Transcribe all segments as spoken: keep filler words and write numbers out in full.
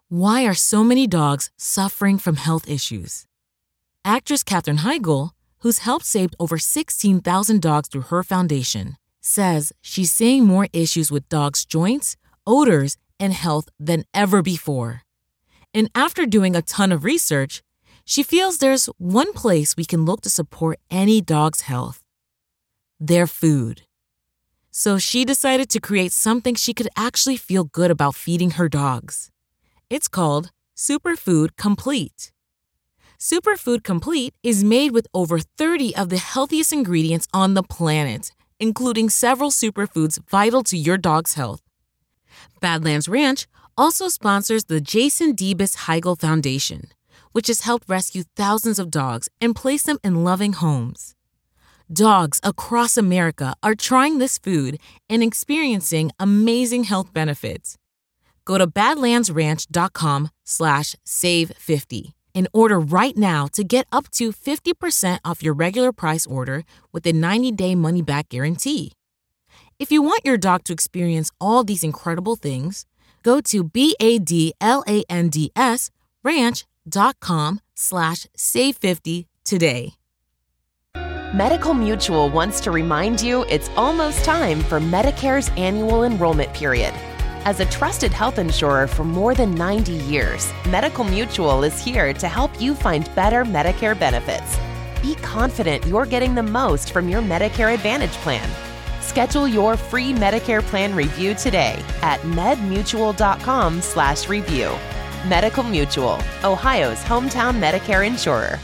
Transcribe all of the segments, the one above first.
Why are so many dogs suffering from health issues? Actress Katherine Heigl, who's helped save over sixteen thousand dogs through her foundation, says she's seeing more issues with dogs' joints, odors, and health than ever before. And after doing a ton of research, she feels there's one place we can look to support any dog's health: their food. So she decided to create something she could actually feel good about feeding her dogs. It's called Superfood Complete. Superfood Complete is made with over thirty of the healthiest ingredients on the planet, including several superfoods vital to your dog's health. Badlands Ranch also sponsors the Jason Debus Heigl Foundation, which has helped rescue thousands of dogs and place them in loving homes. Dogs across America are trying this food and experiencing amazing health benefits. Go to badlandsranch.com slash save 50 and order right now to get up to fifty percent off your regular price order with a ninety-day money-back guarantee. If you want your dog to experience all these incredible things, go to B-A-D-L-A-N-D-S ranch.com slash save 50 today. Medical Mutual wants to remind you it's almost time for Medicare's annual enrollment period. As a trusted health insurer for more than ninety years, Medical Mutual is here to help you find better Medicare benefits. Be confident you're getting the most from your Medicare Advantage plan. Schedule your free Medicare plan review today at medmutual.com slash review. Medical Mutual, Ohio's hometown Medicare insurer.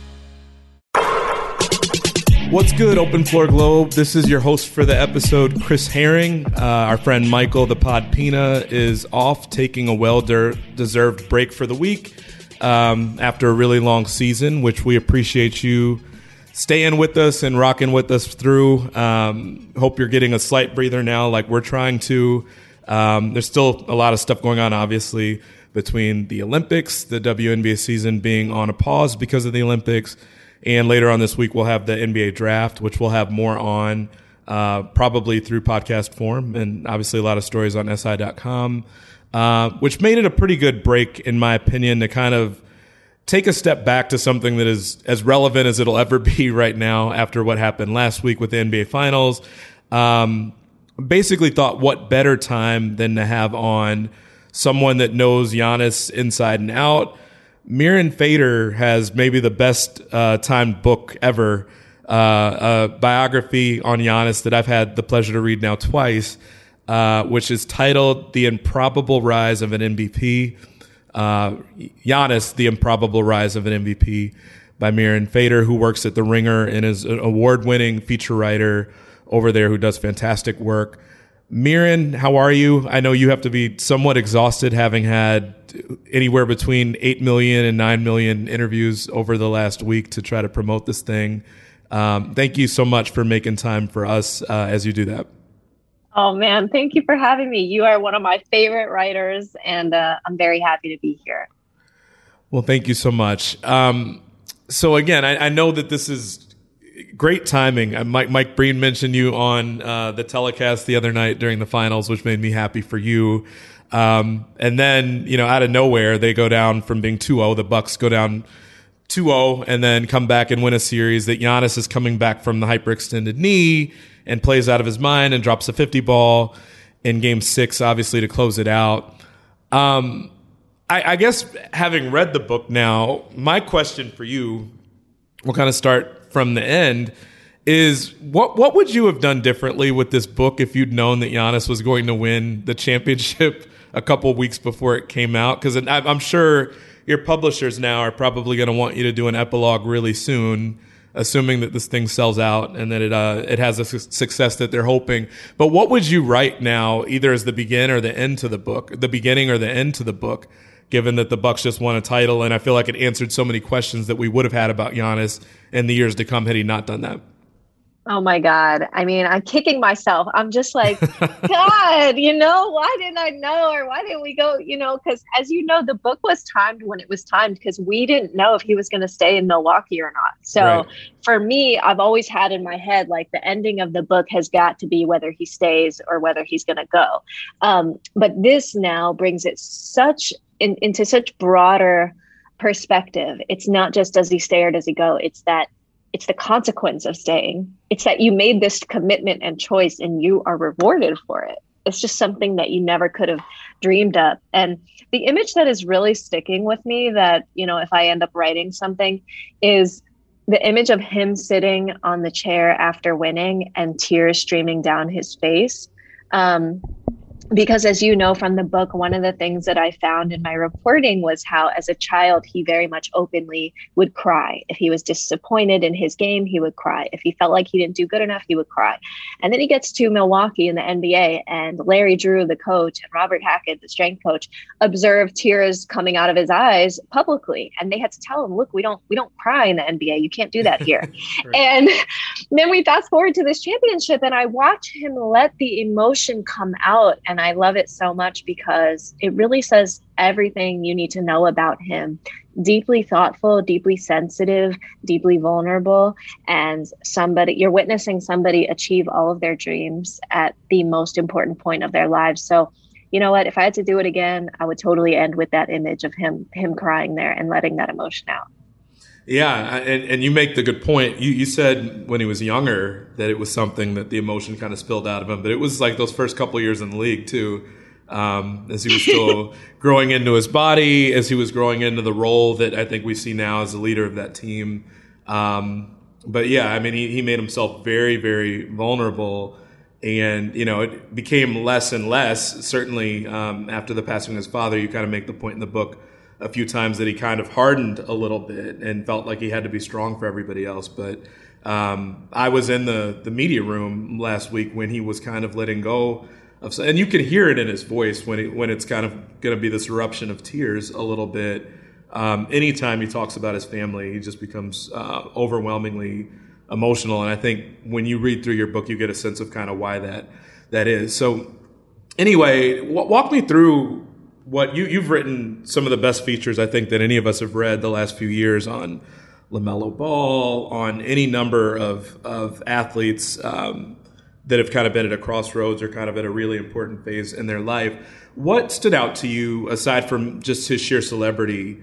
What's good, Open Floor Globe? This is your host for the episode, Chris Herring. Uh, our friend Michael, the Pod Pina, is off taking a well-deserved break for the week um, after a really long season, which we appreciate you staying with us and rocking with us through. Um, hope you're getting a slight breather now like we're trying to. Um, there's still a lot of stuff going on, obviously, between the Olympics, the W N B A season being on a pause because of the Olympics, and later on this week, we'll have the N B A draft, which we'll have more on uh, probably through podcast form, and obviously a lot of stories on S I dot com, uh, which made it a pretty good break, in my opinion, to kind of take a step back to something that is as relevant as it'll ever be right now after what happened last week with the N B A Finals. Um, basically thought what better time than to have on someone that knows Giannis inside and out. Mirin Fader has maybe the best uh, timed book ever, uh, a biography on Giannis that I've had the pleasure to read now twice, uh, which is titled The Improbable Rise of an M V P. Uh, Giannis, The Improbable Rise of an M V P by Mirin Fader, who works at The Ringer and is an award-winning feature writer over there who does fantastic work. Mirin, how are you? I know you have to be somewhat exhausted having had anywhere between eight million and nine million interviews over the last week to try to promote this thing. Um, thank you so much for making time for us uh, as you do that. Oh, man, thank you for having me. You are one of my favorite writers, and uh, I'm very happy to be here. Well, thank you so much. Um, so, again, I, I know that this is great timing. Mike, Mike Breen mentioned you on uh, the telecast the other night during the finals, which made me happy for you. Um, and then, you know, out of nowhere, they go down from being two oh. The Bucks go down two oh and then come back and win a series that Giannis is coming back from the hyperextended knee and plays out of his mind and drops a fifty ball in game six, obviously, to close it out. Um, I, I guess having read the book now, my question for you, we'll kind of start from the end, is what what would you have done differently with this book if you'd known that Giannis was going to win the championship a couple of weeks before it came out? Because I'm sure your publishers now are probably going to want you to do an epilogue really soon, assuming that this thing sells out and that it uh, it has a su- success that they're hoping. But what would you write now, either as the begin or the end to the book, the beginning or the end to the book, given that the Bucks just won a title, and I feel like it answered so many questions that we would have had about Giannis in the years to come had he not done that? Oh my God. I mean, I'm kicking myself. I'm just like, God, you know, why didn't I know? Or why didn't we go, you know, because as you know, the book was timed when it was timed because we didn't know if he was going to stay in Milwaukee or not. So right. For me, I've always had in my head, like the ending of the book has got to be whether he stays or whether he's going to go. Um, but this now brings it such in, into such broader perspective. It's not just does he stay or does he go? It's that it's the consequence of staying. It's that you made this commitment and choice and you are rewarded for it. It's just something that you never could have dreamed up. And the image that is really sticking with me that, you know, if I end up writing something is the image of him sitting on the chair after winning and tears streaming down his face. Um, Because as you know from the book, one of the things that I found in my reporting was how as a child, he very much openly would cry. If he was disappointed in his game, he would cry. If he felt like he didn't do good enough, he would cry. And then he gets to Milwaukee in the N B A, and Larry Drew, the coach, and Robert Hackett, the strength coach, observed tears coming out of his eyes publicly. And they had to tell him, look, we don't we don't cry in the N B A. You can't do that here. Right. And then we fast forward to this championship, and I watch him let the emotion come out. And I love it so much because it really says everything you need to know about him. Deeply thoughtful, deeply sensitive, deeply vulnerable, and somebody, you're witnessing somebody achieve all of their dreams at the most important point of their lives. So, you know what, if I had to do it again, I would totally end with that image of him, him crying there and letting that emotion out. Yeah, and, and you make the good point. You you said when he was younger that it was something that the emotion kind of spilled out of him, but it was like those first couple of years in the league too, um, as he was still growing into his body, as he was growing into the role that I think we see now as the leader of that team. Um, but yeah, I mean, he, he made himself very, very vulnerable, and you know, it became less and less. Certainly, um, after the passing of his father, you kind of make the point in the book a few times that he kind of hardened a little bit and felt like he had to be strong for everybody else. But um, I was in the, the media room last week when he was kind of letting go of, and you can hear it in his voice when he, when it's kind of going to be this eruption of tears a little bit. Um, anytime he talks about his family, he just becomes uh, overwhelmingly emotional. And I think when you read through your book, you get a sense of kind of why that that is. So anyway, w- walk me through what you, you've written some of the best features I think that any of us have read the last few years on LaMelo Ball, on any number of, of athletes um, that have kind of been at a crossroads or kind of at a really important phase in their life. What stood out to you, aside from just his sheer celebrity,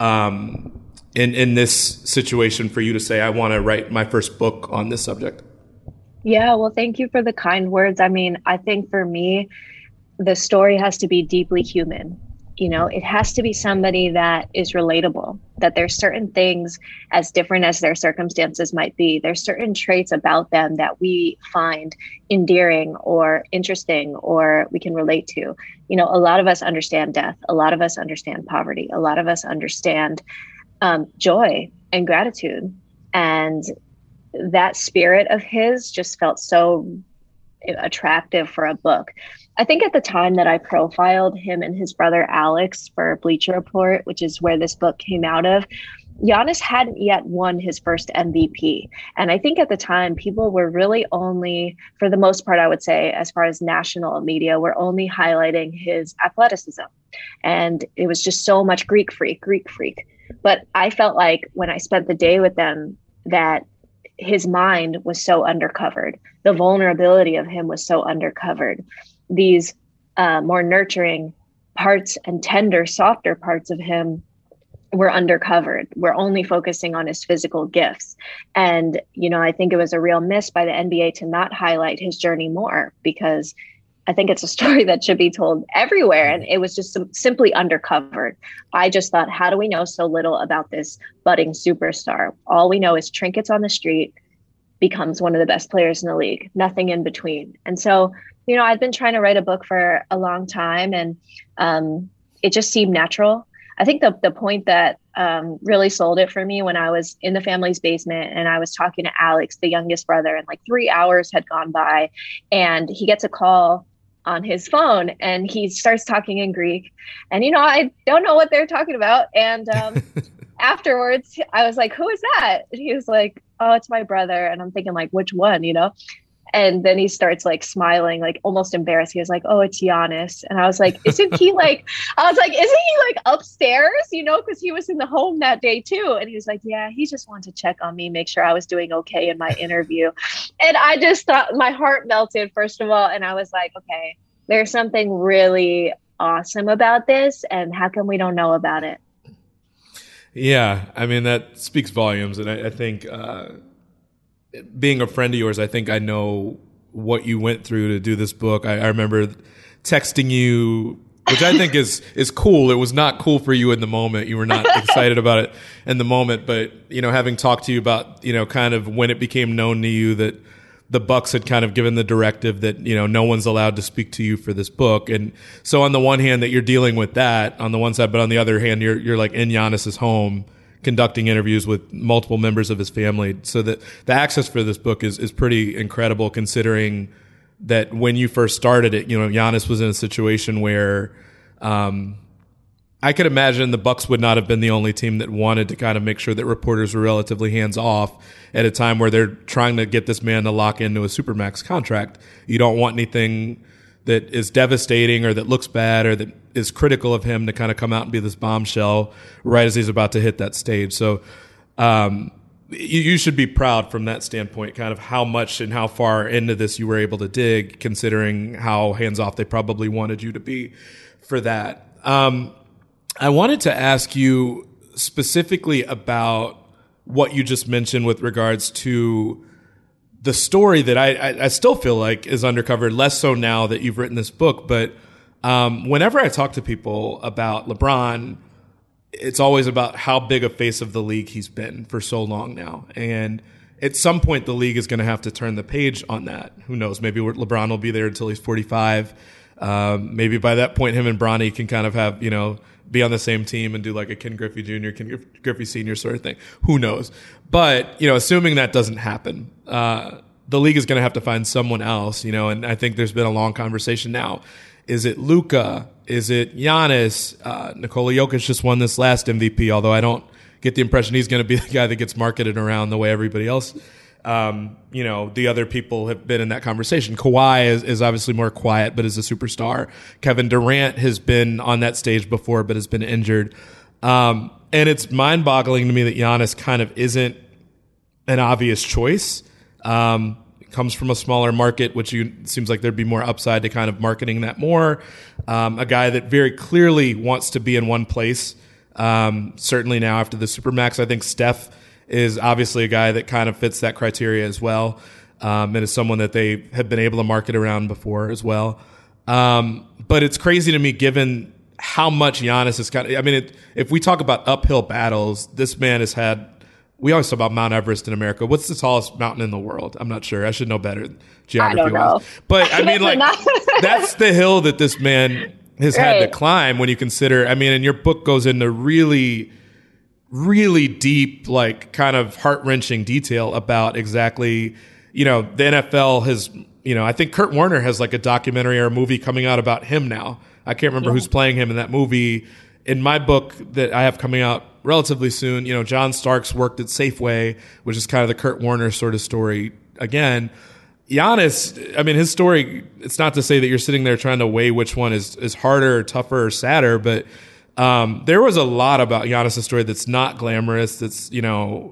um, in, in this situation for you to say, I want to write my first book on this subject? Yeah, well, thank you for the kind words. I mean, I think for me, the story has to be deeply human. You know, it has to be somebody that is relatable, that there's certain things, as different as their circumstances might be, there's certain traits about them that we find endearing or interesting or we can relate to. You know, a lot of us understand death. A lot of us understand poverty. A lot of us understand um, joy and gratitude. And that spirit of his just felt so attractive for a book. I think at the time that I profiled him and his brother Alex for Bleacher Report, which is where this book came out of, Giannis hadn't yet won his first M V P. And I think at the time, people were really only, for the most part, I would say, as far as national media, were only highlighting his athleticism. And it was just so much Greek freak, Greek freak. But I felt like when I spent the day with them, that his mind was so undercovered. The vulnerability of him was so undercovered. These uh, more nurturing parts and tender, softer parts of him were undercovered. We're only focusing on his physical gifts. And, you know, I think it was a real miss by the N B A to not highlight his journey more, because I think it's a story that should be told everywhere. And it was just sim- simply undercovered. I just thought, how do we know so little about this budding superstar? All we know is trinkets on the street, becomes one of the best players in the league, nothing in between. And so, you know, I've been trying to write a book for a long time, and um, it just seemed natural. I think the the point that um, really sold it for me when I was in the family's basement and I was talking to Alex, the youngest brother, and like three hours had gone by, and he gets a call on his phone and he starts talking in Greek. And, you know, I don't know what they're talking about. And um, afterwards, I was like, who is that? And he was like, oh, it's my brother. And I'm thinking, like, which one, you know? And then he starts like smiling, like almost embarrassed. He was like, oh, it's Giannis. And I was like, isn't he like, I was like, isn't he like upstairs, you know, because he was in the home that day too. And he was like, yeah, he just wanted to check on me, make sure I was doing okay in my interview. And I just thought my heart melted, first of all. And I was like, okay, there's something really awesome about this, and how come we don't know about it? Yeah, I mean, that speaks volumes. And I, I think uh, being a friend of yours, I think I know what you went through to do this book. I, I remember texting you, which I think is is cool. It was not cool for you in the moment. You were not excited about it in the moment. But, you know, having talked to you about, you know, kind of when it became known to you that the Bucks had kind of given the directive that, you know, no one's allowed to speak to you for this book. And so on the one hand that you're dealing with that on the one side, but on the other hand, you're, you're like in Giannis's home conducting interviews with multiple members of his family. So that the access for this book is, is pretty incredible, considering that when you first started it, you know, Giannis was in a situation where, um, I could imagine the Bucks would not have been the only team that wanted to kind of make sure that reporters were relatively hands off at a time where they're trying to get this man to lock into a Supermax contract. You don't want anything that is devastating or that looks bad or that is critical of him to kind of come out and be this bombshell right as he's about to hit that stage. So, um, you, you should be proud from that standpoint, kind of how much and how far into this you were able to dig, considering how hands off they probably wanted you to be for that. Um, I wanted to ask you specifically about what you just mentioned with regards to the story that I, I, I still feel like is undercovered, less so now that you've written this book. But um, whenever I talk to people about LeBron, it's always about how big a face of the league he's been for so long now. And at some point, the league is going to have to turn the page on that. Who knows? Maybe LeBron will be there until he's forty-five. Um, maybe by that point, him and Bronny can kind of have, you know, be on the same team and do like a Ken Griffey Junior, Ken Griffey Senior sort of thing. Who knows? But, you know, assuming that doesn't happen, uh, the league is going to have to find someone else, you know, and I think there's been a long conversation now. Is it Luka? Is it Giannis? Uh, Nikola Jokic just won this last M V P, although I don't get the impression he's going to be the guy that gets marketed around the way everybody else. Um, you know, the other people have been in that conversation. Kawhi is, is obviously more quiet, but is a superstar. Kevin Durant has been on that stage before, but has been injured. Um, and it's mind-boggling to me that Giannis kind of isn't an obvious choice. Um, comes from a smaller market, which you, seems like there'd be more upside to kind of marketing that more. Um, a guy that very clearly wants to be in one place. Um, certainly now after the Supermax, I think Steph is obviously a guy that kind of fits that criteria as well, um, and is someone that they have been able to market around before as well. Um, but it's crazy to me given how much Giannis is kind of, I mean, it, if we talk about uphill battles, this man has had, we always talk about Mount Everest in America. What's the tallest mountain in the world? I'm not sure. I should know better geography wise. But I mean, like, that's the hill that this man has right. had to climb when you consider, I mean, and your book goes into really, really deep, like kind of heart-wrenching detail about exactly, you know, the N F L has, you know, I think Kurt Warner has like a documentary or a movie coming out about him now. I can't remember yeah. who's playing him in that movie. In my book that I have coming out relatively soon, you know, John Starks worked at Safeway, which is kind of the Kurt Warner sort of story again. Giannis, I mean, his story, it's not to say that you're sitting there trying to weigh which one is, is harder or tougher or sadder, but Um, there was a lot about Giannis' story that's not glamorous, that's, you know,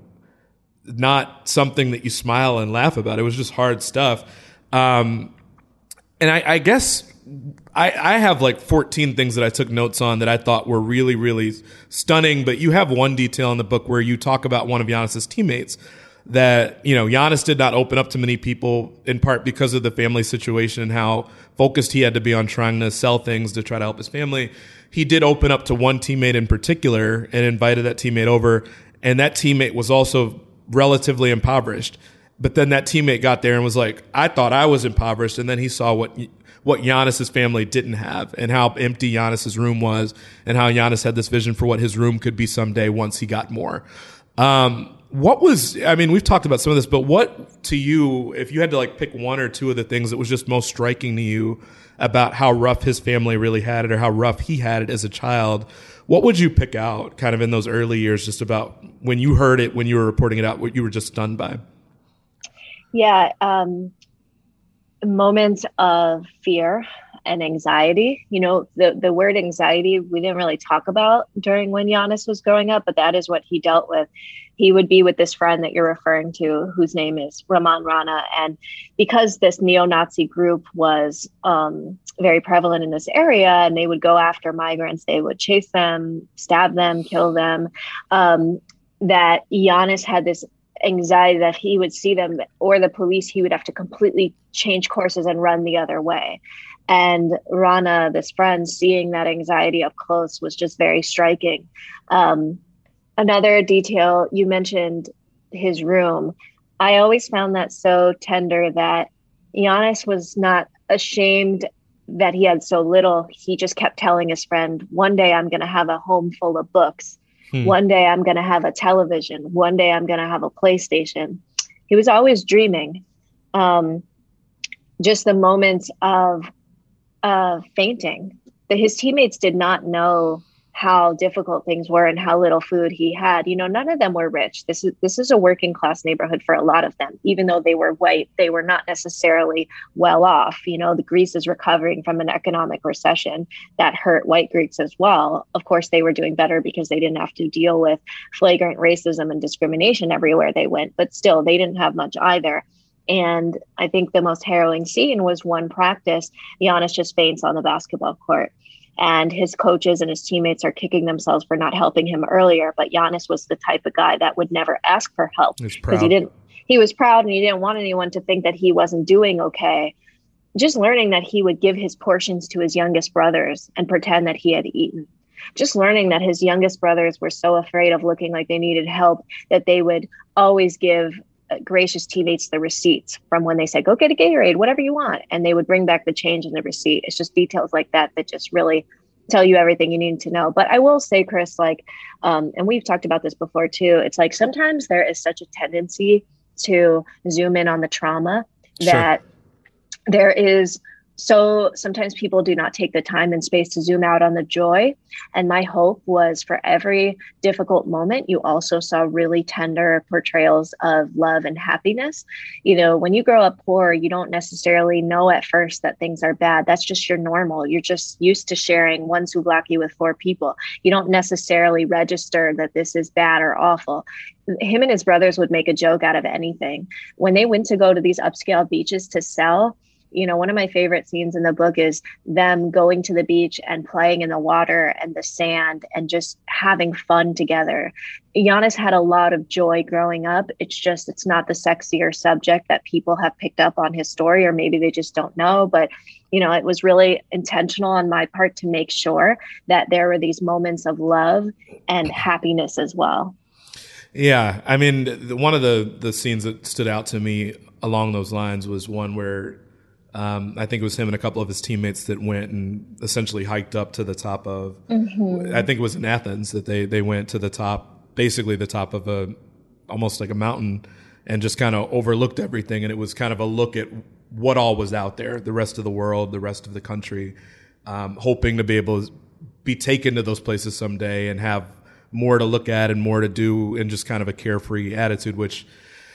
not something that you smile and laugh about. It was just hard stuff. Um, and I, I guess I, I have like fourteen things that I took notes on that I thought were really, really stunning. But you have one detail in the book where you talk about one of Giannis' teammates that, you know, Giannis did not open up to many people in part because of the family situation and how focused he had to be on trying to sell things to try to help his family. He did open up to one teammate in particular and invited that teammate over. And that teammate was also relatively impoverished. But then that teammate got there and was like, I thought I was impoverished. And then he saw what what Giannis's family didn't have and how empty Giannis's room was and how Giannis had this vision for what his room could be someday once he got more. Um, what was, I mean, we've talked about some of this, but what to you, if you had to like pick one or two of the things that was just most striking to you about how rough his family really had it or how rough he had it as a child, what would you pick out kind of in those early years just about when you heard it, when you were reporting it out, what you were just stunned by? Yeah. Um, moments of fear and anxiety. You know, the, the word anxiety, we didn't really talk about during when Giannis was growing up, but that is what he dealt with. He would be with this friend that you're referring to, whose name is Raman Rana. And because this neo-Nazi group was um, very prevalent in this area, and they would go after migrants, they would chase them, stab them, kill them, um, that Giannis had this anxiety that he would see them or the police, he would have to completely change courses and run the other way. And Rana, this friend, seeing that anxiety up close was just very striking. Um, another detail, you mentioned his room. I always found that so tender that Giannis was not ashamed that he had so little. He just kept telling his friend, one day I'm going to have a home full of books. Hmm. One day I'm going to have a television. One day I'm going to have a PlayStation. He was always dreaming. Um, just the moments of uh, fainting. That his teammates did not know how difficult things were and how little food he had. You know, none of them were rich. This is this is a working class neighborhood for a lot of them. Even though they were white, they were not necessarily well off. You know, the Greece is recovering from an economic recession that hurt white Greeks as well. Of course, they were doing better because they didn't have to deal with flagrant racism and discrimination everywhere they went. But still, they didn't have much either. And I think the most harrowing scene was one practice. Giannis just faints on the basketball court. And his coaches and his teammates are kicking themselves for not helping him earlier. But Giannis was the type of guy that would never ask for help because he didn't. He was proud and he didn't want anyone to think that he wasn't doing okay. Just learning that he would give his portions to his youngest brothers and pretend that he had eaten. Just learning that his youngest brothers were so afraid of looking like they needed help that they would always give gracious teammates the receipts from when they said, go get a Gatorade, whatever you want. And they would bring back the change in the receipt. It's just details like that that just really tell you everything you need to know. But I will say, Chris, like, um, and we've talked about this before too, it's like sometimes there is such a tendency to zoom in on the trauma that sure. there is. So sometimes people do not take the time and space to zoom out on the joy. And my hope was for every difficult moment, you also saw really tender portrayals of love and happiness. You know, when you grow up poor, you don't necessarily know at first that things are bad. That's just your normal. You're just used to sharing one souvlaki with four people. You don't necessarily register that this is bad or awful. Him and his brothers would make a joke out of anything. When they went to go to these upscale beaches to sell, you know, one of my favorite scenes in the book is them going to the beach and playing in the water and the sand and just having fun together. Giannis had a lot of joy growing up. It's just, it's not the sexier subject that people have picked up on his story, or maybe they just don't know. But, you know, it was really intentional on my part to make sure that there were these moments of love and happiness as well. Yeah. I mean, the, one of the, the scenes that stood out to me along those lines was one where Um, I think it was him and a couple of his teammates that went and essentially hiked up to the top of, mm-hmm. I think it was in Athens that they, they went to the top, basically the top of a, almost like a mountain, and just kind of overlooked everything. And it was kind of a look at what all was out there, the rest of the world, the rest of the country, um, hoping to be able to be taken to those places someday and have more to look at and more to do, and just kind of a carefree attitude, which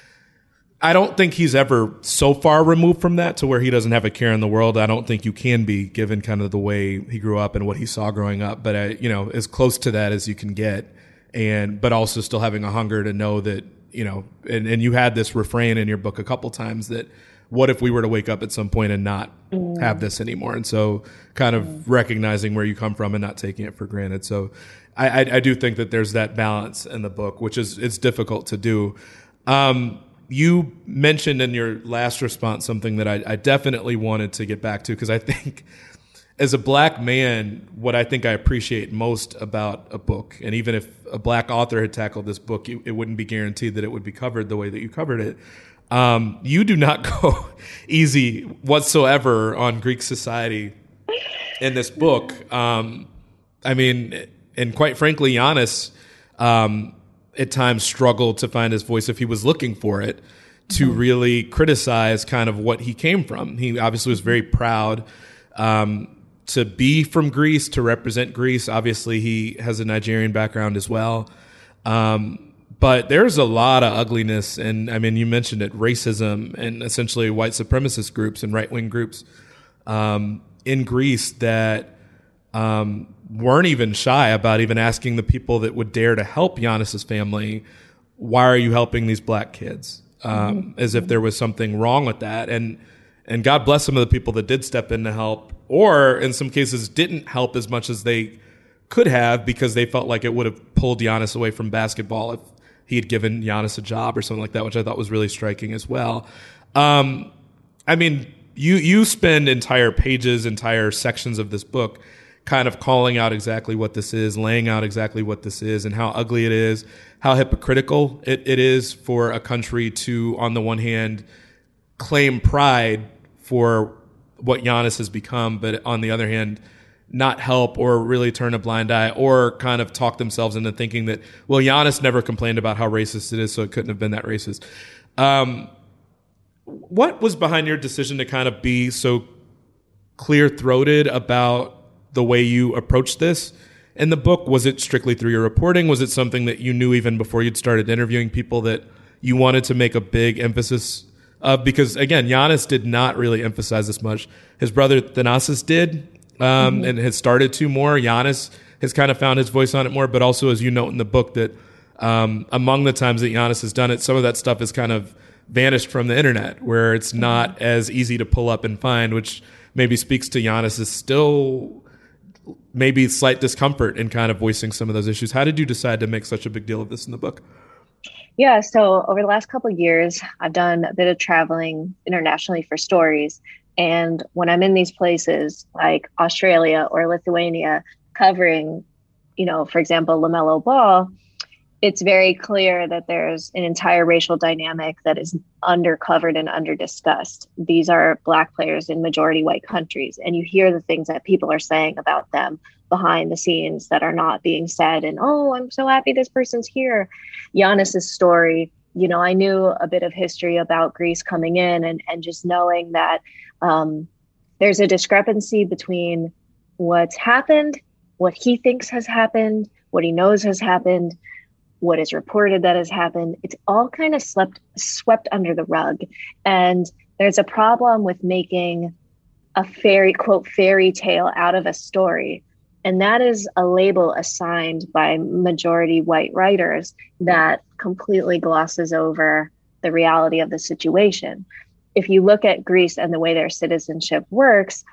I don't think he's ever so far removed from that to where he doesn't have a care in the world. I don't think you can be, given kind of the way he grew up and what he saw growing up. But, I, you know, as close to that as you can get, and but also still having a hunger to know that, you know, and, and you had this refrain in your book a couple times that what if we were to wake up at some point and not mm. have this anymore? And so kind of mm. recognizing where you come from and not taking it for granted. So I, I, I do think that there's that balance in the book, which is it's difficult to do. Um, You mentioned in your last response something that I, I definitely wanted to get back to, because I think as a black man, what I think I appreciate most about a book, and even if a black author had tackled this book, it, it wouldn't be guaranteed that it would be covered the way that you covered it. Um, you do not go easy whatsoever on Greek society in this book. Um, I mean, and quite frankly, Giannis, um, at times struggled to find his voice if he was looking for it, to mm-hmm. really criticize kind of what he came from. He obviously was very proud um, to be from Greece, to represent Greece. Obviously, he has a Nigerian background as well. Um, but there's a lot of ugliness. And I mean, you mentioned it, racism and essentially white supremacist groups and right-wing groups um, in Greece that um, weren't even shy about even asking the people that would dare to help Giannis's family, why are you helping these black kids? Um, mm-hmm. As if there was something wrong with that. And and God bless some of the people that did step in to help, or in some cases didn't help as much as they could have because they felt like it would have pulled Giannis away from basketball if he had given Giannis a job or something like that, which I thought was really striking as well. Um, I mean, you you spend entire pages, entire sections of this book kind of calling out exactly what this is, laying out exactly what this is and how ugly it is, how hypocritical it, it is for a country to, on the one hand, claim pride for what Giannis has become, but on the other hand, not help or really turn a blind eye or kind of talk themselves into thinking that, well, Giannis never complained about how racist it is, so it couldn't have been that racist. Um, what was behind your decision to kind of be so clear-throated about the way you approached this in the book? Was it strictly through your reporting? Was it something that you knew even before you'd started interviewing people that you wanted to make a big emphasis of? Because, again, Giannis did not really emphasize this much. His brother Thanasis did, um, mm-hmm. and has started to more. Giannis has kind of found his voice on it more, but also, as you note in the book, that um, among the times that Giannis has done it, some of that stuff has kind of vanished from the internet, where it's not mm-hmm. as easy to pull up and find, which maybe speaks to Giannis's still maybe slight discomfort in kind of voicing some of those issues. How did you decide to make such a big deal of this in the book? Yeah, so over the last couple of years, I've done a bit of traveling internationally for stories. And when I'm in these places like Australia or Lithuania covering, you know, for example, LaMelo Ball, it's very clear that there's an entire racial dynamic that is undercovered and underdiscussed. These are Black players in majority white countries, and you hear the things that people are saying about them behind the scenes that are not being said. And, oh, I'm so happy this person's here. Giannis's story, you know, I knew a bit of history about Greece coming in, and, and just knowing that um, there's a discrepancy between what's happened, what he thinks has happened, what he knows has happened, what is reported that has happened. It's all kind of slept, swept under the rug. And there's a problem with making a fairy, quote, fairy tale out of a story. And that is a label assigned by majority white writers that completely glosses over the reality of the situation. If you look at Greece and the way their citizenship works,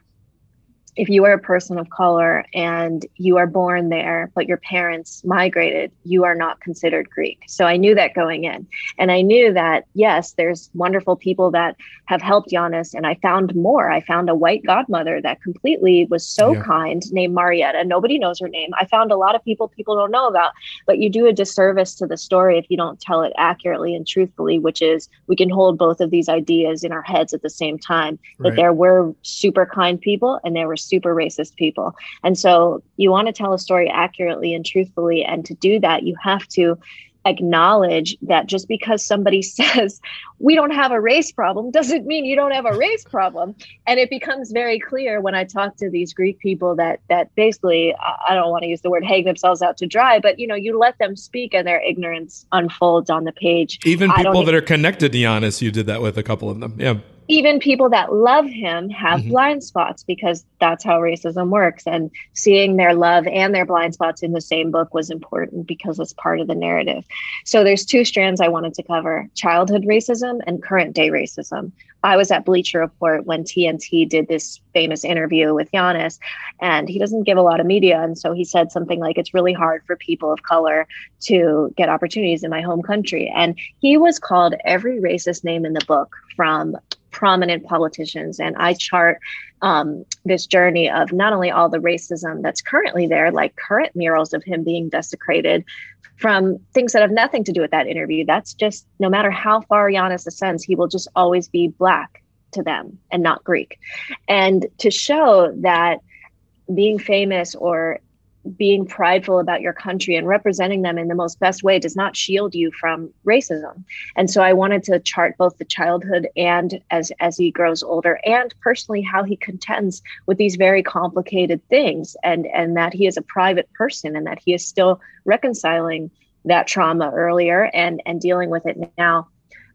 if you are a person of color and you are born there, but your parents migrated, you are not considered Greek. So I knew that going in. And I knew that, yes, there's wonderful people that have helped Giannis. And I found more. I found a white godmother that completely was so yeah. kind, named Marietta. Nobody knows her name. I found a lot of people people don't know about, but you do a disservice to the story if you don't tell it accurately and truthfully, which is we can hold both of these ideas in our heads at the same time, that right. there were super kind people and there were super racist people. And so you want to tell a story accurately and truthfully. And to do that, you have to acknowledge that just because somebody says we don't have a race problem doesn't mean you don't have a race problem. And it becomes very clear when I talk to these Greek people that that basically, I don't want to use the word hang themselves out to dry, but you know, you let them speak and their ignorance unfolds on the page. Even people that are connected to Giannis, you did that with a couple of them. Yeah. Even people that love him have mm-hmm. blind spots, because that's how racism works. And seeing their love and their blind spots in the same book was important because it's part of the narrative. So there's two strands I wanted to cover: childhood racism and current day racism. I was at Bleacher Report when T N T did this famous interview with Giannis, and he doesn't give a lot of media. And so he said something like, it's really hard for people of color to get opportunities in my home country. And he was called every racist name in the book from prominent politicians. And I chart um, this journey of not only all the racism that's currently there, like current murals of him being desecrated, from things that have nothing to do with that interview. That's just, no matter how far Giannis ascends, he will just always be Black to them and not Greek. And to show that being famous or being prideful about your country and representing them in the most best way does not shield you from racism. And so I wanted to chart both the childhood and as as he grows older, and personally how he contends with these very complicated things, and and that he is a private person and that he is still reconciling that trauma earlier and and dealing with it now.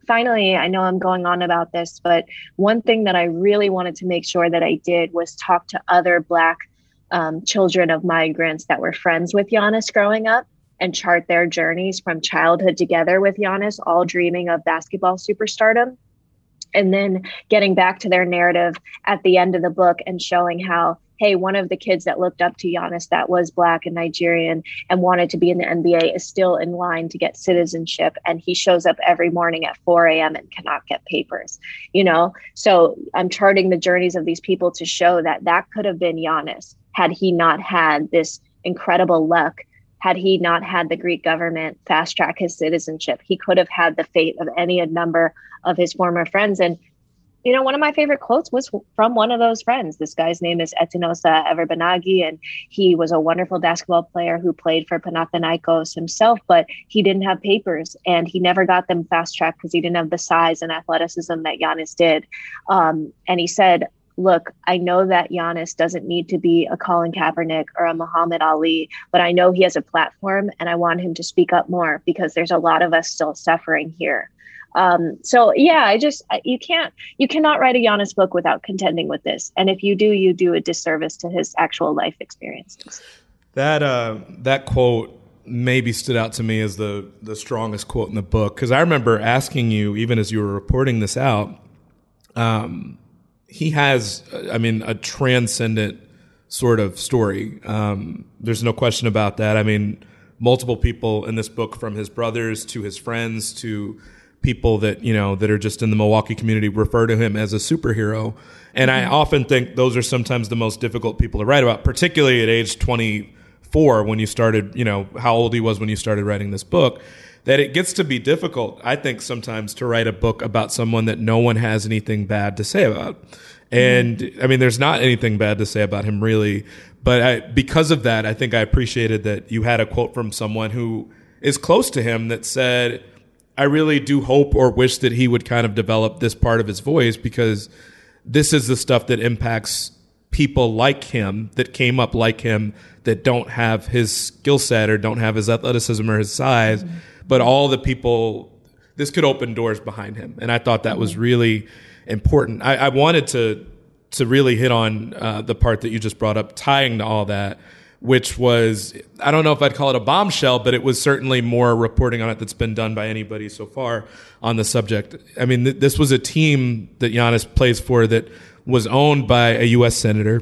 finally, I know I'm going on about this, but one thing that I really wanted to make sure that I did was talk to other Black um, children of migrants that were friends with Giannis growing up and chart their journeys from childhood together with Giannis, all dreaming of basketball superstardom. And then getting back to their narrative at the end of the book and showing how, hey, one of the kids that looked up to Giannis that was Black and Nigerian and wanted to be in the N B A is still in line to get citizenship. And he shows up every morning at four a.m. and cannot get papers, you know? So I'm charting the journeys of these people to show that that could have been Giannis had he not had this incredible luck. Had he not had the Greek government fast track his citizenship, he could have had the fate of any number of his former friends. And, you know, one of my favorite quotes was from one of those friends. This guy's name is Etinosa Everbanagi, and he was a wonderful basketball player who played for Panathinaikos himself, but he didn't have papers and he never got them fast tracked because he didn't have the size and athleticism that Giannis did. Um, and he said, look, I know that Giannis doesn't need to be a Colin Kaepernick or a Muhammad Ali, but I know he has a platform and I want him to speak up more because there's a lot of us still suffering here. Um, so, yeah, I just, you can't, you cannot write a Giannis book without contending with this. And if you do, you do a disservice to his actual life experiences. That, uh, that quote maybe stood out to me as the, the strongest quote in the book. Cause I remember asking you, even as you were reporting this out, um, he has, I mean, a transcendent sort of story. Um, there's no question about that. I mean, multiple people in this book, from his brothers to his friends to people that, you know, that are just in the Milwaukee community, refer to him as a superhero. And mm-hmm. I often think those are sometimes the most difficult people to write about, particularly at age twenty-four, when you started, you know, how old he was when you started writing this book, that it gets to be difficult, I think, sometimes to write a book about someone that no one has anything bad to say about. And mm-hmm. I mean, there's not anything bad to say about him, really. But I, because of that, I think I appreciated that you had a quote from someone who is close to him that said, I really do hope or wish that he would kind of develop this part of his voice, because this is the stuff that impacts people like him, that came up like him, that don't have his skill set or don't have his athleticism or his size. Mm-hmm. But all the people, this could open doors behind him. And I thought that was really important. I, I wanted to to really hit on uh, the part that you just brought up, tying to all that, which was, I don't know if I'd call it a bombshell, but it was certainly more reporting on it that's been done by anybody so far on the subject. I mean, th- this was a team that Giannis plays for that was owned by a U S senator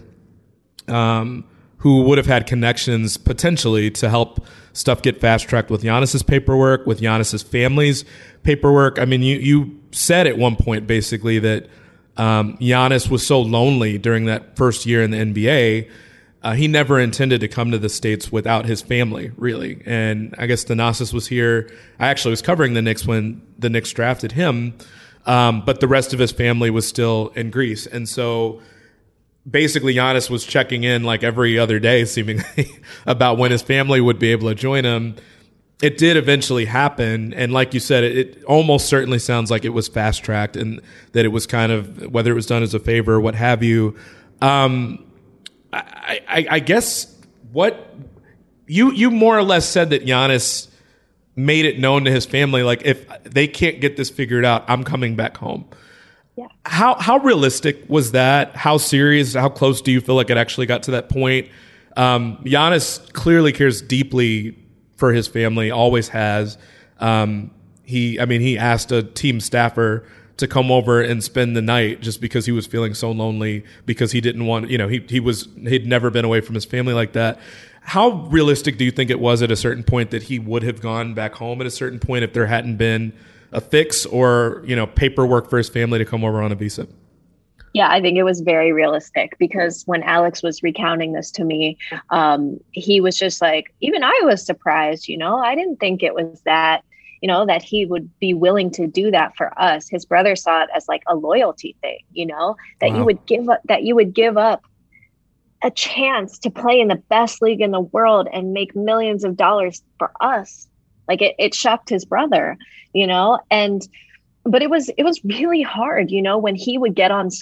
um, who would have had connections potentially to help stuff get fast-tracked with Giannis's paperwork, with Giannis's family's paperwork. I mean, you, you said at one point, basically, that um, Giannis was so lonely during that first year in the N B A, uh, he never intended to come to the States without his family, really. And I guess Thanasis was here. I actually was covering the Knicks when the Knicks drafted him, um, but the rest of his family was still in Greece. And so basically, Giannis was checking in like every other day, seemingly, about when his family would be able to join him. It did eventually happen. And like you said, it, it almost certainly sounds like it was fast-tracked, and that it was kind of, whether it was done as a favor or what have you. Um, I, I, I guess what you you more or less said that Giannis made it known to his family, like, if they can't get this figured out, I'm coming back home. Yeah. How how realistic was that? How serious? How close do you feel like it actually got to that point? Um, Giannis clearly cares deeply for his family, always has. Um, he, I mean, he asked a team staffer to come over and spend the night just because he was feeling so lonely, because he didn't want, you know, he he was he'd never been away from his family like that. How realistic do you think it was at a certain point that he would have gone back home at a certain point if there hadn't been a fix or, you know, paperwork for his family to come over on a visa? Yeah, I think it was very realistic, because when Alex was recounting this to me, um, he was just like, even I was surprised, you know, I didn't think it was that, you know, that he would be willing to do that for us. His brother saw it as like a loyalty thing, you know, that wow. you would give up, that you would give up a chance to play in the best league in the world and make millions of dollars for us. Like it, it shocked his brother, you know, and, but it was, it was really hard, you know, when he would get on Skype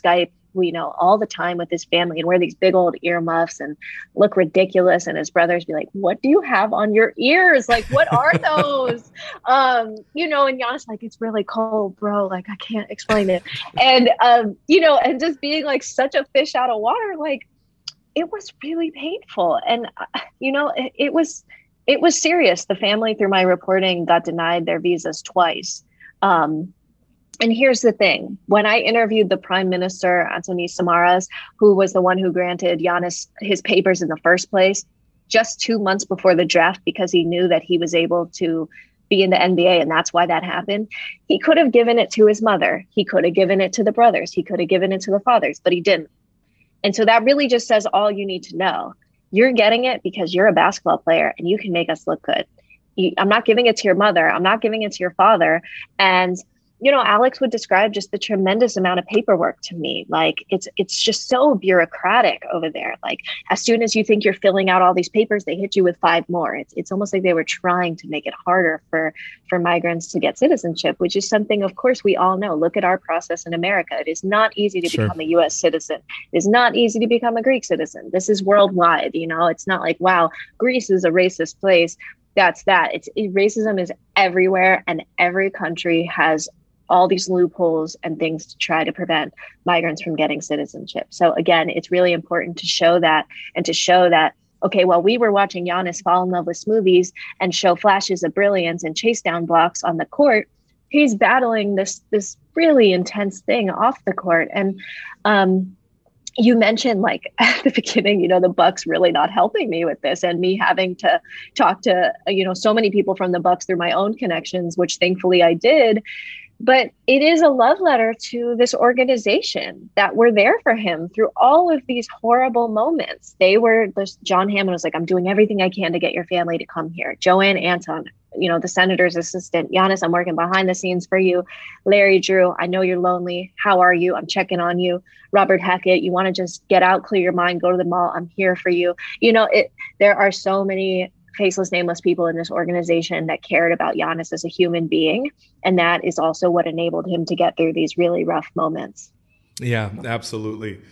you know, all the time with his family and wear these big old earmuffs and look ridiculous. And his brothers be like, what do you have on your ears? Like, what are those? um, you know, and Giannis like, it's really cold, bro. Like, I can't explain it. And, um, you know, and just being like such a fish out of water, like it was really painful. And, uh, you know, it, it was, it was serious. The family through my reporting got denied their visas twice. Um, And here's the thing. When I interviewed the Prime Minister, Antonis Samaras, who was the one who granted Giannis his papers in the first place, just two months before the draft, because he knew that he was able to be in the N B A, and that's why that happened, he could have given it to his mother. He could have given it to the brothers. He could have given it to the fathers, but he didn't. And so that really just says all you need to know. You're getting it because you're a basketball player and you can make us look good. You, I'm not giving it to your mother. I'm not giving it to your father. And you know, Alex would describe just the tremendous amount of paperwork to me. Like it's it's just so bureaucratic over there. Like as soon as you think you're filling out all these papers, they hit you with five more. It's it's almost like they were trying to make it harder for for migrants to get citizenship, which is something, of course, we all know. Look at our process in America. It is not easy to Sure. become a U S citizen. It is not easy to become a Greek citizen. This is worldwide. You know, it's not like, wow, Greece is a racist place. That's that. It's it, racism is everywhere, and every country has all these loopholes and things to try to prevent migrants from getting citizenship. So again, it's really important to show that and to show that, okay, while we were watching Giannis fall in love with smoothies and show flashes of brilliance and chase down blocks on the court, he's battling this, this really intense thing off the court. And um, you mentioned like at the beginning, you know, the Bucks really not helping me with this and me having to talk to, you know, so many people from the Bucks through my own connections, which thankfully I did. But it is a love letter to this organization that were there for him through all of these horrible moments. They were, John Hammond was like, I'm doing everything I can to get your family to come here. Joanne Anton, you know, the senator's assistant. Giannis, I'm working behind the scenes for you. Larry Drew, I know you're lonely. How are you? I'm checking on you. Robert Hackett, you want to just get out, clear your mind, go to the mall. I'm here for you. You know, it. There are so many faceless, nameless people in this organization that cared about Giannis as a human being. And that is also what enabled him to get through these really rough moments. Yeah, absolutely.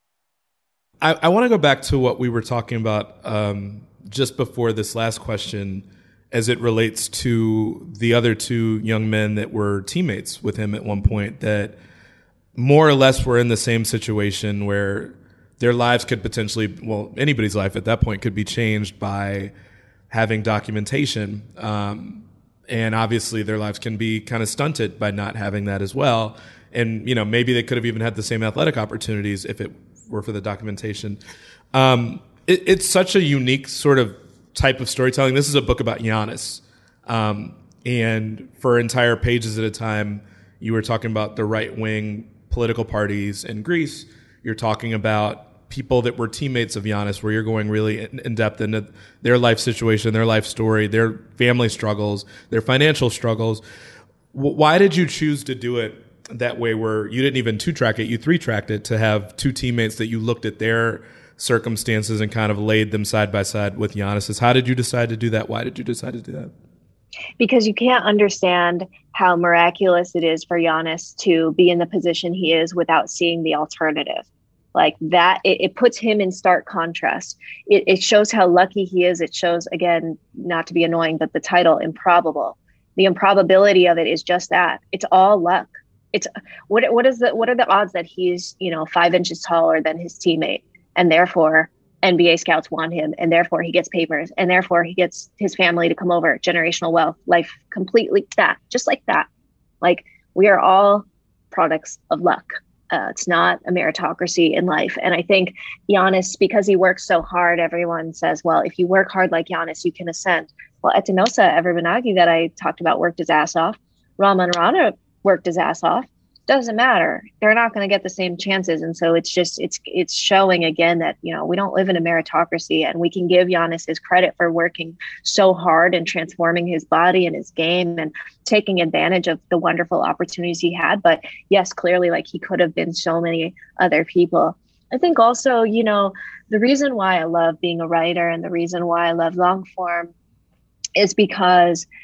I, I want to go back to what we were talking about um, just before this last question as it relates to the other two young men that were teammates with him at one point that more or less were in the same situation where their lives could potentially, well, anybody's life at that point could be changed by having documentation. Um, and obviously their lives can be kind of stunted by not having that as well. And, you know, maybe they could have even had the same athletic opportunities if it were for the documentation. Um, it, it's such a unique sort of type of storytelling. This is a book about Giannis. Um, and for entire pages at a time, you were talking about the right-wing political parties in Greece. You're talking about people that were teammates of Giannis, where you're going really in, in depth into their life situation, their life story, their family struggles, their financial struggles. W- why did you choose to do it that way, where you didn't even two-track it, you three-tracked it, to have two teammates that you looked at their circumstances and kind of laid them side by side with Giannis's? How did you decide to do that? Why did you decide to do that? Because you can't understand how miraculous it is for Giannis to be in the position he is without seeing the alternative. Like that, it, it puts him in stark contrast. It, it shows how lucky he is. It shows, again, not to be annoying, but the title, improbable. The improbability of it is just that. It's all luck. It's what what is the what are the odds that he's, you know, five inches taller than his teammate, and therefore N B A scouts want him, and therefore he gets papers, and therefore he gets his family to come over, generational wealth, life completely that, just like that. Like we are all products of luck. Uh, it's not a meritocracy in life. And I think Giannis, because he works so hard, everyone says, well, if you work hard like Giannis, you can ascend. Well, Etinosa Everbanagi that I talked about worked his ass off. Raman Rana worked his ass off. Doesn't matter. They're not going to get the same chances. And so it's just, it's, it's showing again that, you know, we don't live in a meritocracy, and we can give Giannis his credit for working so hard and transforming his body and his game and taking advantage of the wonderful opportunities he had. But yes, clearly, like, he could have been so many other people. I think also, you know, the reason why I love being a writer and the reason why I love long form is because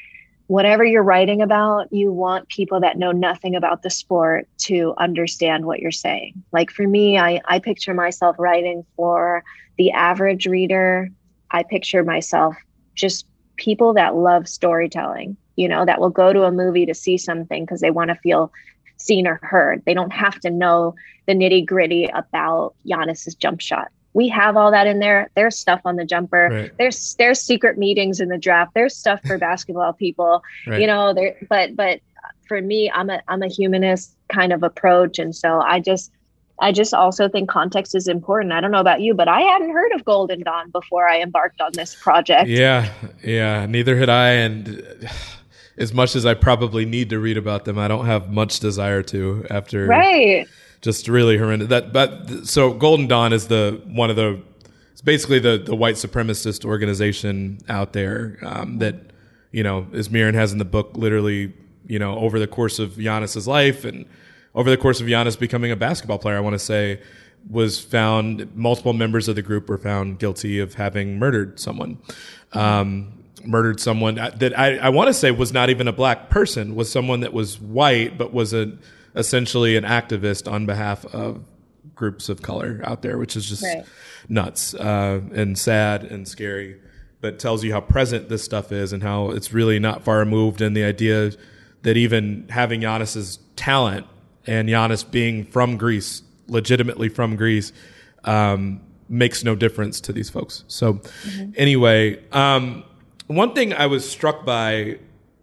whatever you're writing about, you want people that know nothing about the sport to understand what you're saying. Like for me, I, I picture myself writing for the average reader. I picture myself just people that love storytelling, you know, that will go to a movie to see something because they want to feel seen or heard. They don't have to know the nitty gritty about Giannis's jump shot. We have all that in there. There's stuff on the jumper. Right. There's there's secret meetings in the draft. There's stuff for basketball people, right. you know. There, but but for me, I'm a I'm a humanist kind of approach, and so I just I just also think context is important. I don't know about you, but I hadn't heard of Golden Dawn before I embarked on this project. Yeah, yeah, neither had I, and as much as I probably need to read about them, I don't have much desire to after. Right. Just really horrendous. That, but so Golden Dawn is the one of the. It's basically the the white supremacist organization out there um, that you know, as Mirren has in the book, literally, you know, over the course of Giannis's life and over the course of Giannis becoming a basketball player, I want to say, was found multiple members of the group were found guilty of having murdered someone. Um, murdered someone that I, I want to say was not even a black person, was someone that was white, but was a essentially an activist on behalf of groups of color out there, which is just right. nuts uh, and sad and scary, but tells you how present this stuff is and how it's really not far removed. And the idea that even having Giannis's talent and Giannis being from Greece, legitimately from Greece, um, makes no difference to these folks. So mm-hmm. anyway, um, one thing I was struck by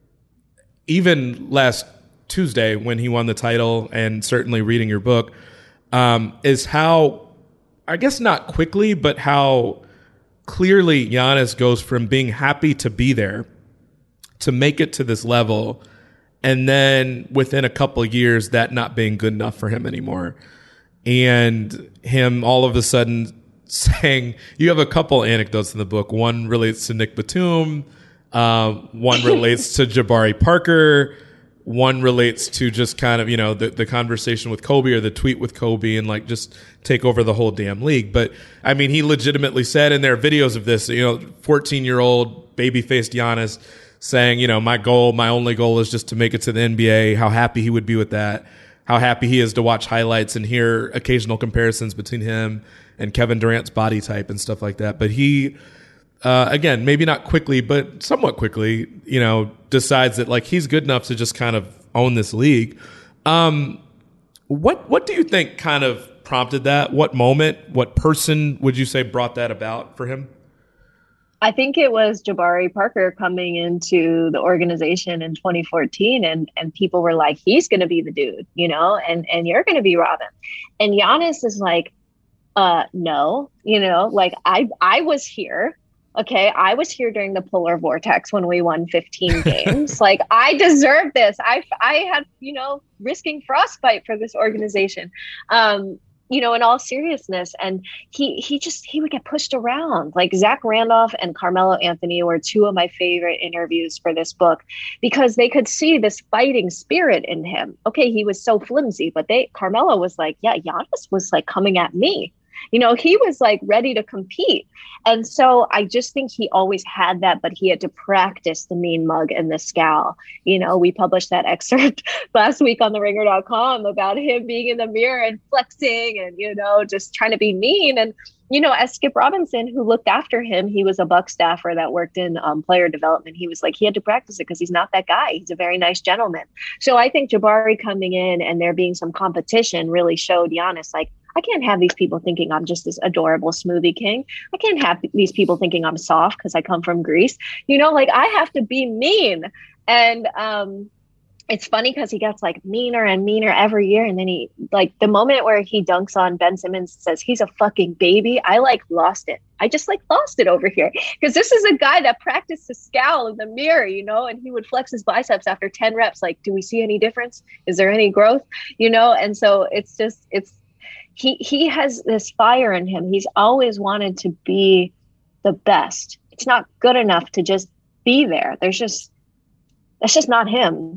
even last Tuesday when he won the title, and certainly reading your book, um, is how, I guess not quickly, but how clearly Giannis goes from being happy to be there to make it to this level, and then within a couple of years that not being good enough for him anymore, and him all of a sudden saying, you have a couple anecdotes in the book. One relates to Nick Batum, uh, one relates to Jabari Parker, one relates to just kind of, you know, the, the conversation with Kobe or the tweet with Kobe and like just take over the whole damn league. But I mean, he legitimately said, and there are videos of this, you know, fourteen year old baby faced Giannis saying, you know, my goal, my only goal is just to make it to the N B A, how happy he would be with that, how happy he is to watch highlights and hear occasional comparisons between him and Kevin Durant's body type and stuff like that. But he, Uh, again, maybe not quickly, but somewhat quickly, you know, decides that like he's good enough to just kind of own this league. Um, what what do you think kind of prompted that? What moment, what person would you say brought that about for him? I think it was Jabari Parker coming into the organization in twenty fourteen, and and people were like, he's going to be the dude, you know, and and you're going to be Robin. And Giannis is like, uh, no, you know, like I I was here. Okay, I was here during the polar vortex when we won fifteen games. Like, I deserve this. I, I had, you know, risking frostbite for this organization, um, you know, in all seriousness. And he he just, he would get pushed around. Like Zach Randolph and Carmelo Anthony were two of my favorite interviews for this book because they could see this fighting spirit in him. Okay, he was so flimsy, but they Carmelo was like, yeah, Giannis was like coming at me. You know, he was like ready to compete. And so I just think he always had that, but he had to practice the mean mug and the scowl. You know, we published that excerpt last week on the ringer dot com about him being in the mirror and flexing and, you know, just trying to be mean. And, you know, as Skip Robinson, who looked after him, he was a Buck staffer that worked in um, player development. He was like, he had to practice it because he's not that guy. He's a very nice gentleman. So I think Jabari coming in and there being some competition really showed Giannis, like, I can't have these people thinking I'm just this adorable smoothie king. I can't have these people thinking I'm soft because I come from Greece. You know, like I have to be mean. And um, it's funny because he gets like meaner and meaner every year. And then he like the moment where he dunks on Ben Simmons and says he's a fucking baby. I like lost it. I just like lost it over here because this is a guy that practiced to scowl in the mirror, you know, and he would flex his biceps after ten reps. Like, do we see any difference? Is there any growth? You know? And so it's just, it's, He he has this fire in him. He's always wanted to be the best. It's not good enough to just be there. There's just, that's just not him.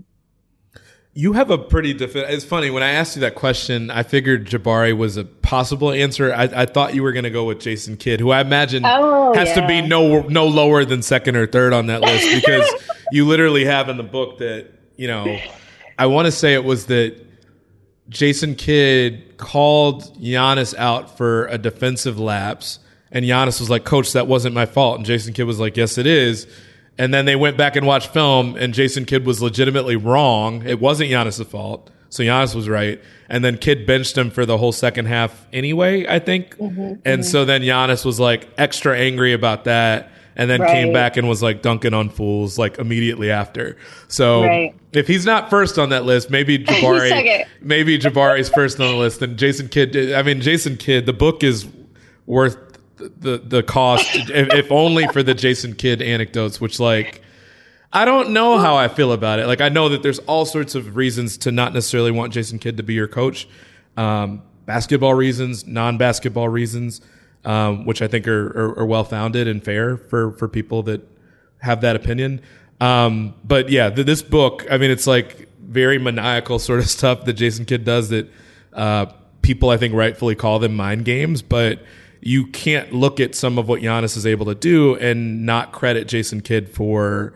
You have a pretty defi- It's funny, when I asked you that question, I figured Jabari was a possible answer. I, I thought you were going to go with Jason Kidd, who I imagine oh, has yeah. to be no no lower than second or third on that list because you literally have in the book that, you know, I want to say it was that Jason Kidd called Giannis out for a defensive lapse, and Giannis was like, "Coach, that wasn't my fault." And Jason Kidd was like, "Yes, it is." And then they went back and watched film, and Jason Kidd was legitimately wrong. It wasn't Giannis' fault. So Giannis was right. And then Kidd benched him for the whole second half anyway, I think. Mm-hmm, and mm-hmm. so then Giannis was like extra angry about that, and then right. came back and was like dunking on fools like immediately after. So right. if he's not first on that list, maybe Jabari, maybe Jabari's first on the list. And Jason Kidd, I mean, Jason Kidd, the book is worth the the cost, if, if only for the Jason Kidd anecdotes, which like, I don't know how I feel about it. Like, I know that there's all sorts of reasons to not necessarily want Jason Kidd to be your coach. Um, basketball reasons, non-basketball reasons, um, which I think are, are, are well-founded and fair for, for people that have that opinion. Um, but yeah, th- this book, I mean, it's like very maniacal sort of stuff that Jason Kidd does that uh, people, I think, rightfully call them mind games. But you can't look at some of what Giannis is able to do and not credit Jason Kidd for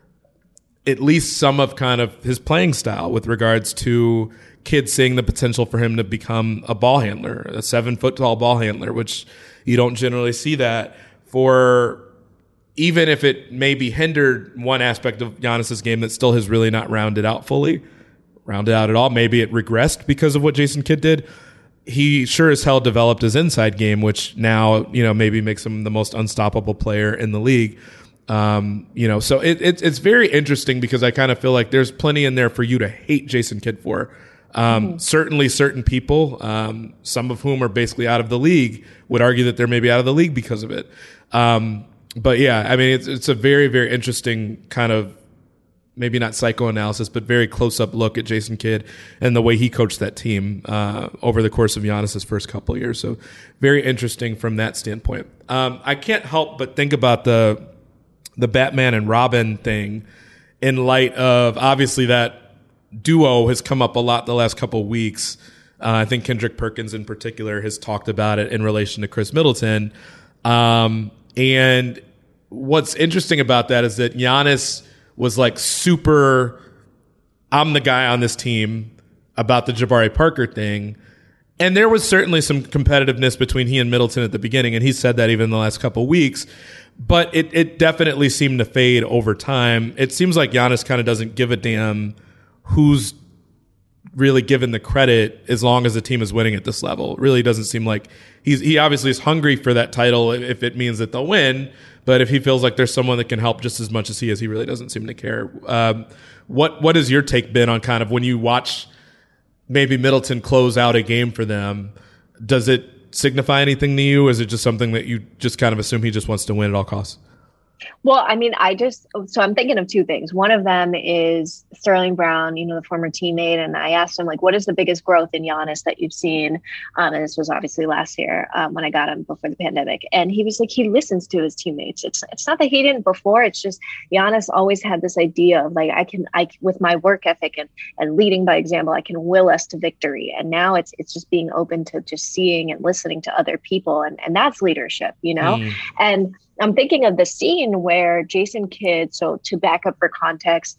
at least some of kind of his playing style with regards to Kidd seeing the potential for him to become a ball handler, a seven foot tall ball handler, which you don't generally see that for, even if it maybe hindered one aspect of Giannis's game that still has really not rounded out fully, rounded out at all. Maybe it regressed because of what Jason Kidd did. He sure as hell developed his inside game, which now, you know, maybe makes him the most unstoppable player in the league. Um, you know, so it, it, it's very interesting because I kind of feel like there's plenty in there for you to hate Jason Kidd for. Um, mm-hmm. Certainly certain people, um, some of whom are basically out of the league, would argue that they're maybe out of the league because of it. Um, but yeah, I mean, it's, it's a very, very interesting kind of, maybe not psychoanalysis, but very close-up look at Jason Kidd and the way he coached that team uh, over the course of Giannis's first couple of years. So very interesting from that standpoint. Um, I can't help but think about the the Batman and Robin thing in light of, obviously, that duo has come up a lot the last couple of weeks. Uh, I think Kendrick Perkins in particular has talked about it in relation to Chris Middleton. Um, and what's interesting about that is that Giannis was like super, I'm the guy on this team about the Jabari Parker thing. And there was certainly some competitiveness between he and Middleton at the beginning, and he said that even in the last couple of weeks. But it, it definitely seemed to fade over time. It seems like Giannis kind of doesn't give a damn who's really given the credit as long as the team is winning at this level. It really doesn't seem like he's he obviously is hungry for that title if it means that they'll win. But if he feels like there's someone that can help just as much as he is, he really doesn't seem to care. Um, what what has your take been on kind of when you watch maybe Middleton close out a game for them? Does it signify anything to you? Or is it just something that you just kind of assume he just wants to win at all costs? Well, I mean, I just, so I'm thinking of two things. One of them is Sterling Brown, you know, the former teammate. And I asked him, like, what is the biggest growth in Giannis that you've seen? Um, and this was obviously last year um, when I got him before the pandemic. And he was like, he listens to his teammates. It's it's not that he didn't before. It's just Giannis always had this idea of like, I can, I with my work ethic and, and leading by example, I can will us to victory. And now it's it's just being open to just seeing and listening to other people. And, and that's leadership, you know? Mm. And I'm thinking of the scene where Jason Kidd, so to back up for context,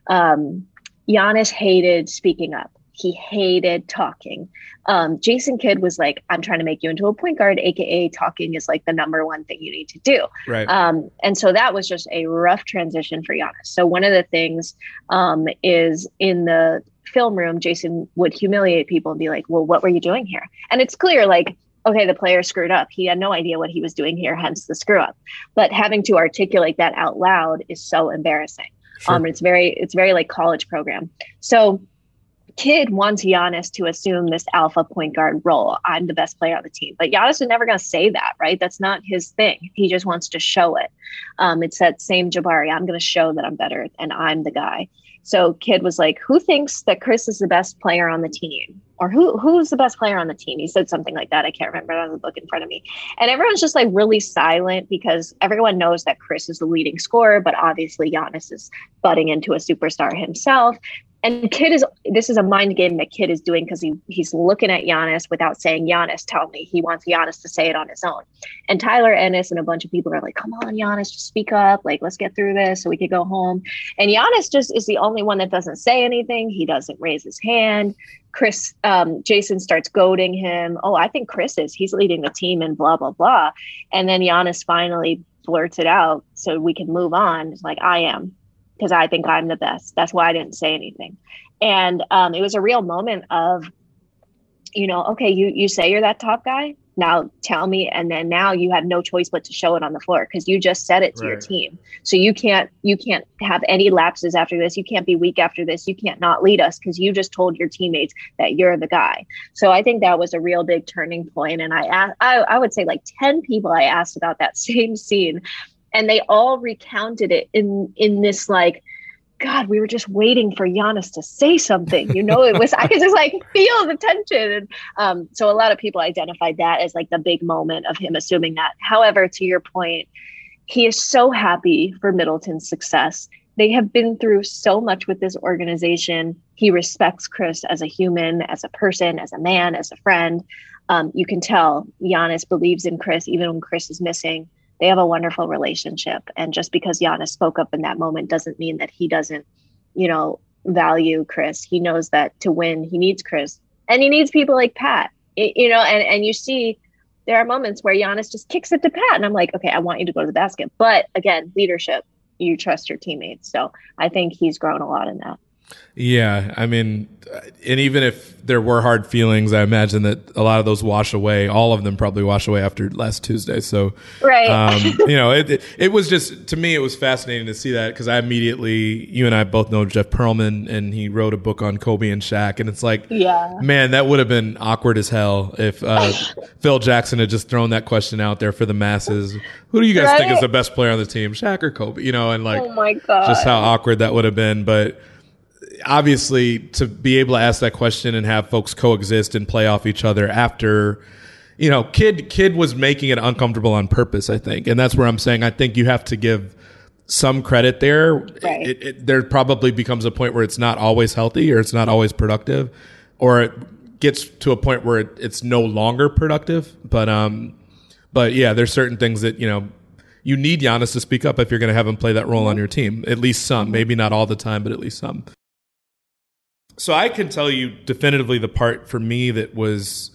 um, Giannis hated speaking up. He hated talking. Um, Jason Kidd was like, I'm trying to make you into a point guard, A K A talking is like the number one thing you need to do. Right. Um, and so that was just a rough transition for Giannis. So one of the things um, is in the film room, Jason would humiliate people and be like, well, what were you doing here? And it's clear, like, okay, the player screwed up. He had no idea what he was doing here, hence the screw up. But having to articulate that out loud is so embarrassing. Sure. Um, it's very, it's very like college program. So Kidd wants Giannis to assume this alpha point guard role. I'm the best player on the team. But Giannis is never going to say that, right? That's not his thing. He just wants to show it. Um, it's that same Jabari. I'm going to show that I'm better and I'm the guy. So Kidd was like, who thinks that Chris is the best player on the team? Or who who's the best player on the team? He said something like that. I can't remember. I have the book in front of me. And everyone's just like really silent because everyone knows that Chris is the leading scorer, but obviously Giannis is butting into a superstar himself. And Kidd is, this is a mind game that Kidd is doing because he he's looking at Giannis without saying, Giannis, tell me. He wants Giannis to say it on his own. And Tyler Ennis and a bunch of people are like, come on, Giannis, just speak up. Like, let's get through this so we could go home. And Giannis just is the only one that doesn't say anything. He doesn't raise his hand. Chris, um, Jason starts goading him. Oh, I think Chris is. He's leading the team and blah, blah, blah. And then Giannis finally blurts it out so we can move on. It's like, I am. Because I think I'm the best. That's why I didn't say anything. And um, it was a real moment of, you know, okay, you you say you're that top guy. Now tell me. And then now you have no choice but to show it on the floor because you just said it to right. your team. So you can't you can't have any lapses after this. You can't be weak after this. You can't not lead us because you just told your teammates that you're the guy. So I think that was a real big turning point. And I asked, I, I would say like ten people I asked about that same scene. And they all recounted it in in this like, God, we were just waiting for Giannis to say something. You know, it was, I could just like feel the tension. And um, so a lot of people identified that as like the big moment of him assuming that. However, to your point, he is so happy for Middleton's success. They have been through so much with this organization. He respects Chris as a human, as a person, as a man, as a friend. Um, you can tell Giannis believes in Chris, even when Chris is missing. They have a wonderful relationship. And just because Giannis spoke up in that moment doesn't mean that he doesn't, you know, value Chris. He knows that to win, he needs Chris. And he needs people like Pat, it, you know, and, and you see there are moments where Giannis just kicks it to Pat. And I'm like, okay, I want you to go to the basket. But again, leadership, you trust your teammates. So I think he's grown a lot in that. Yeah, I mean, and even if there were hard feelings, I imagine that a lot of those wash away. All of them probably wash away after last Tuesday. So, right, um, you know, it, it it was just, to me, it was fascinating to see that because I immediately, you and I both know Jeff Pearlman, and he wrote a book on Kobe and Shaq, and it's like, yeah, man, that would have been awkward as hell if uh, Phil Jackson had just thrown that question out there for the masses. Who do you guys right? think is the best player on the team, Shaq or Kobe? You know, and like, oh my God, just how awkward that would have been, but. Obviously, to be able to ask that question and have folks coexist and play off each other after, you know, Kidd Kidd was making it uncomfortable on purpose, I think, and that's where I'm saying I think you have to give some credit there. Right. It, it, there probably becomes a point where it's not always healthy, or it's not always productive, or it gets to a point where it, it's no longer productive. But um, but yeah, there's certain things that you know. You need Giannis to speak up if you're going to have him play that role on your team, at least some, maybe not all the time, but at least some. So I can tell you definitively the part for me that was,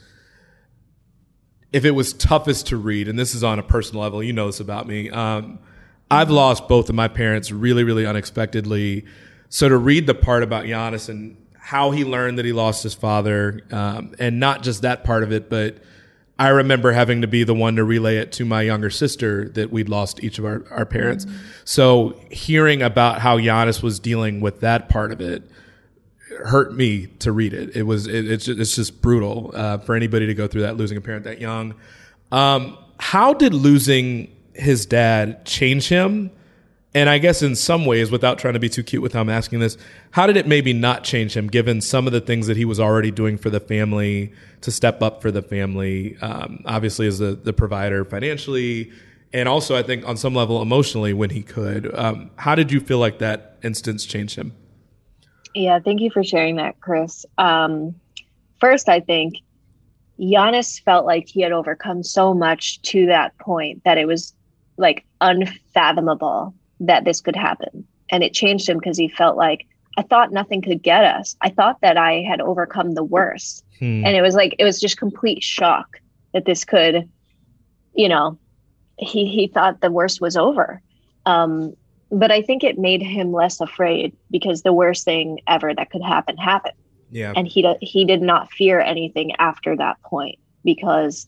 if it was toughest to read, and this is on a personal level, you know this about me, um, I've lost both of my parents really, really unexpectedly. So to read the part about Giannis and how he learned that he lost his father, um, and not just that part of it, but I remember having to be the one to relay it to my younger sister that we'd lost each of our, our parents. Mm-hmm. So hearing about how Giannis was dealing with that part of it hurt me to read it. It was it, it's just, it's just brutal uh, for anybody to go through that, losing a parent that young. Um, how did losing his dad change him? And I guess in some ways, without trying to be too cute with how I'm asking this, how did it maybe not change him, given some of the things that he was already doing for the family, to step up for the family, um, obviously as the, the provider financially, and also I think on some level emotionally when he could. Um, how did you feel like that instance changed him? Yeah, thank you for sharing that, Chris. Um, first, I think Giannis felt like he had overcome so much to that point that it was like unfathomable that this could happen. And it changed him because he felt like, I thought nothing could get us. I thought that I had overcome the worst. Hmm. And it was like, it was just complete shock that this could, you know, he, he thought the worst was over. Um, But I think it made him less afraid because the worst thing ever that could happen happened. Yeah. And he he did not fear anything after that point because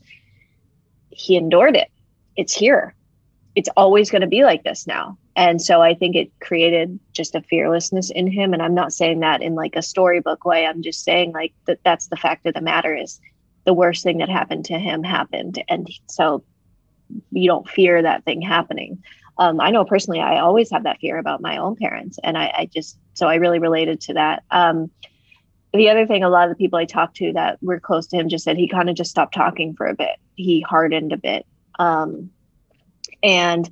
he endured it. It's here. It's always going to be like this now. And so I think it created just a fearlessness in him. And I'm not saying that in like a storybook way. I'm just saying like that that's the fact of the matter is the worst thing that happened to him happened. And so you don't fear that thing happening. Um, I know personally, I always have that fear about my own parents. And I, I just, so I really related to that. Um, the other thing, a lot of the people I talked to that were close to him just said he kind of just stopped talking for a bit. He hardened a bit. Um, and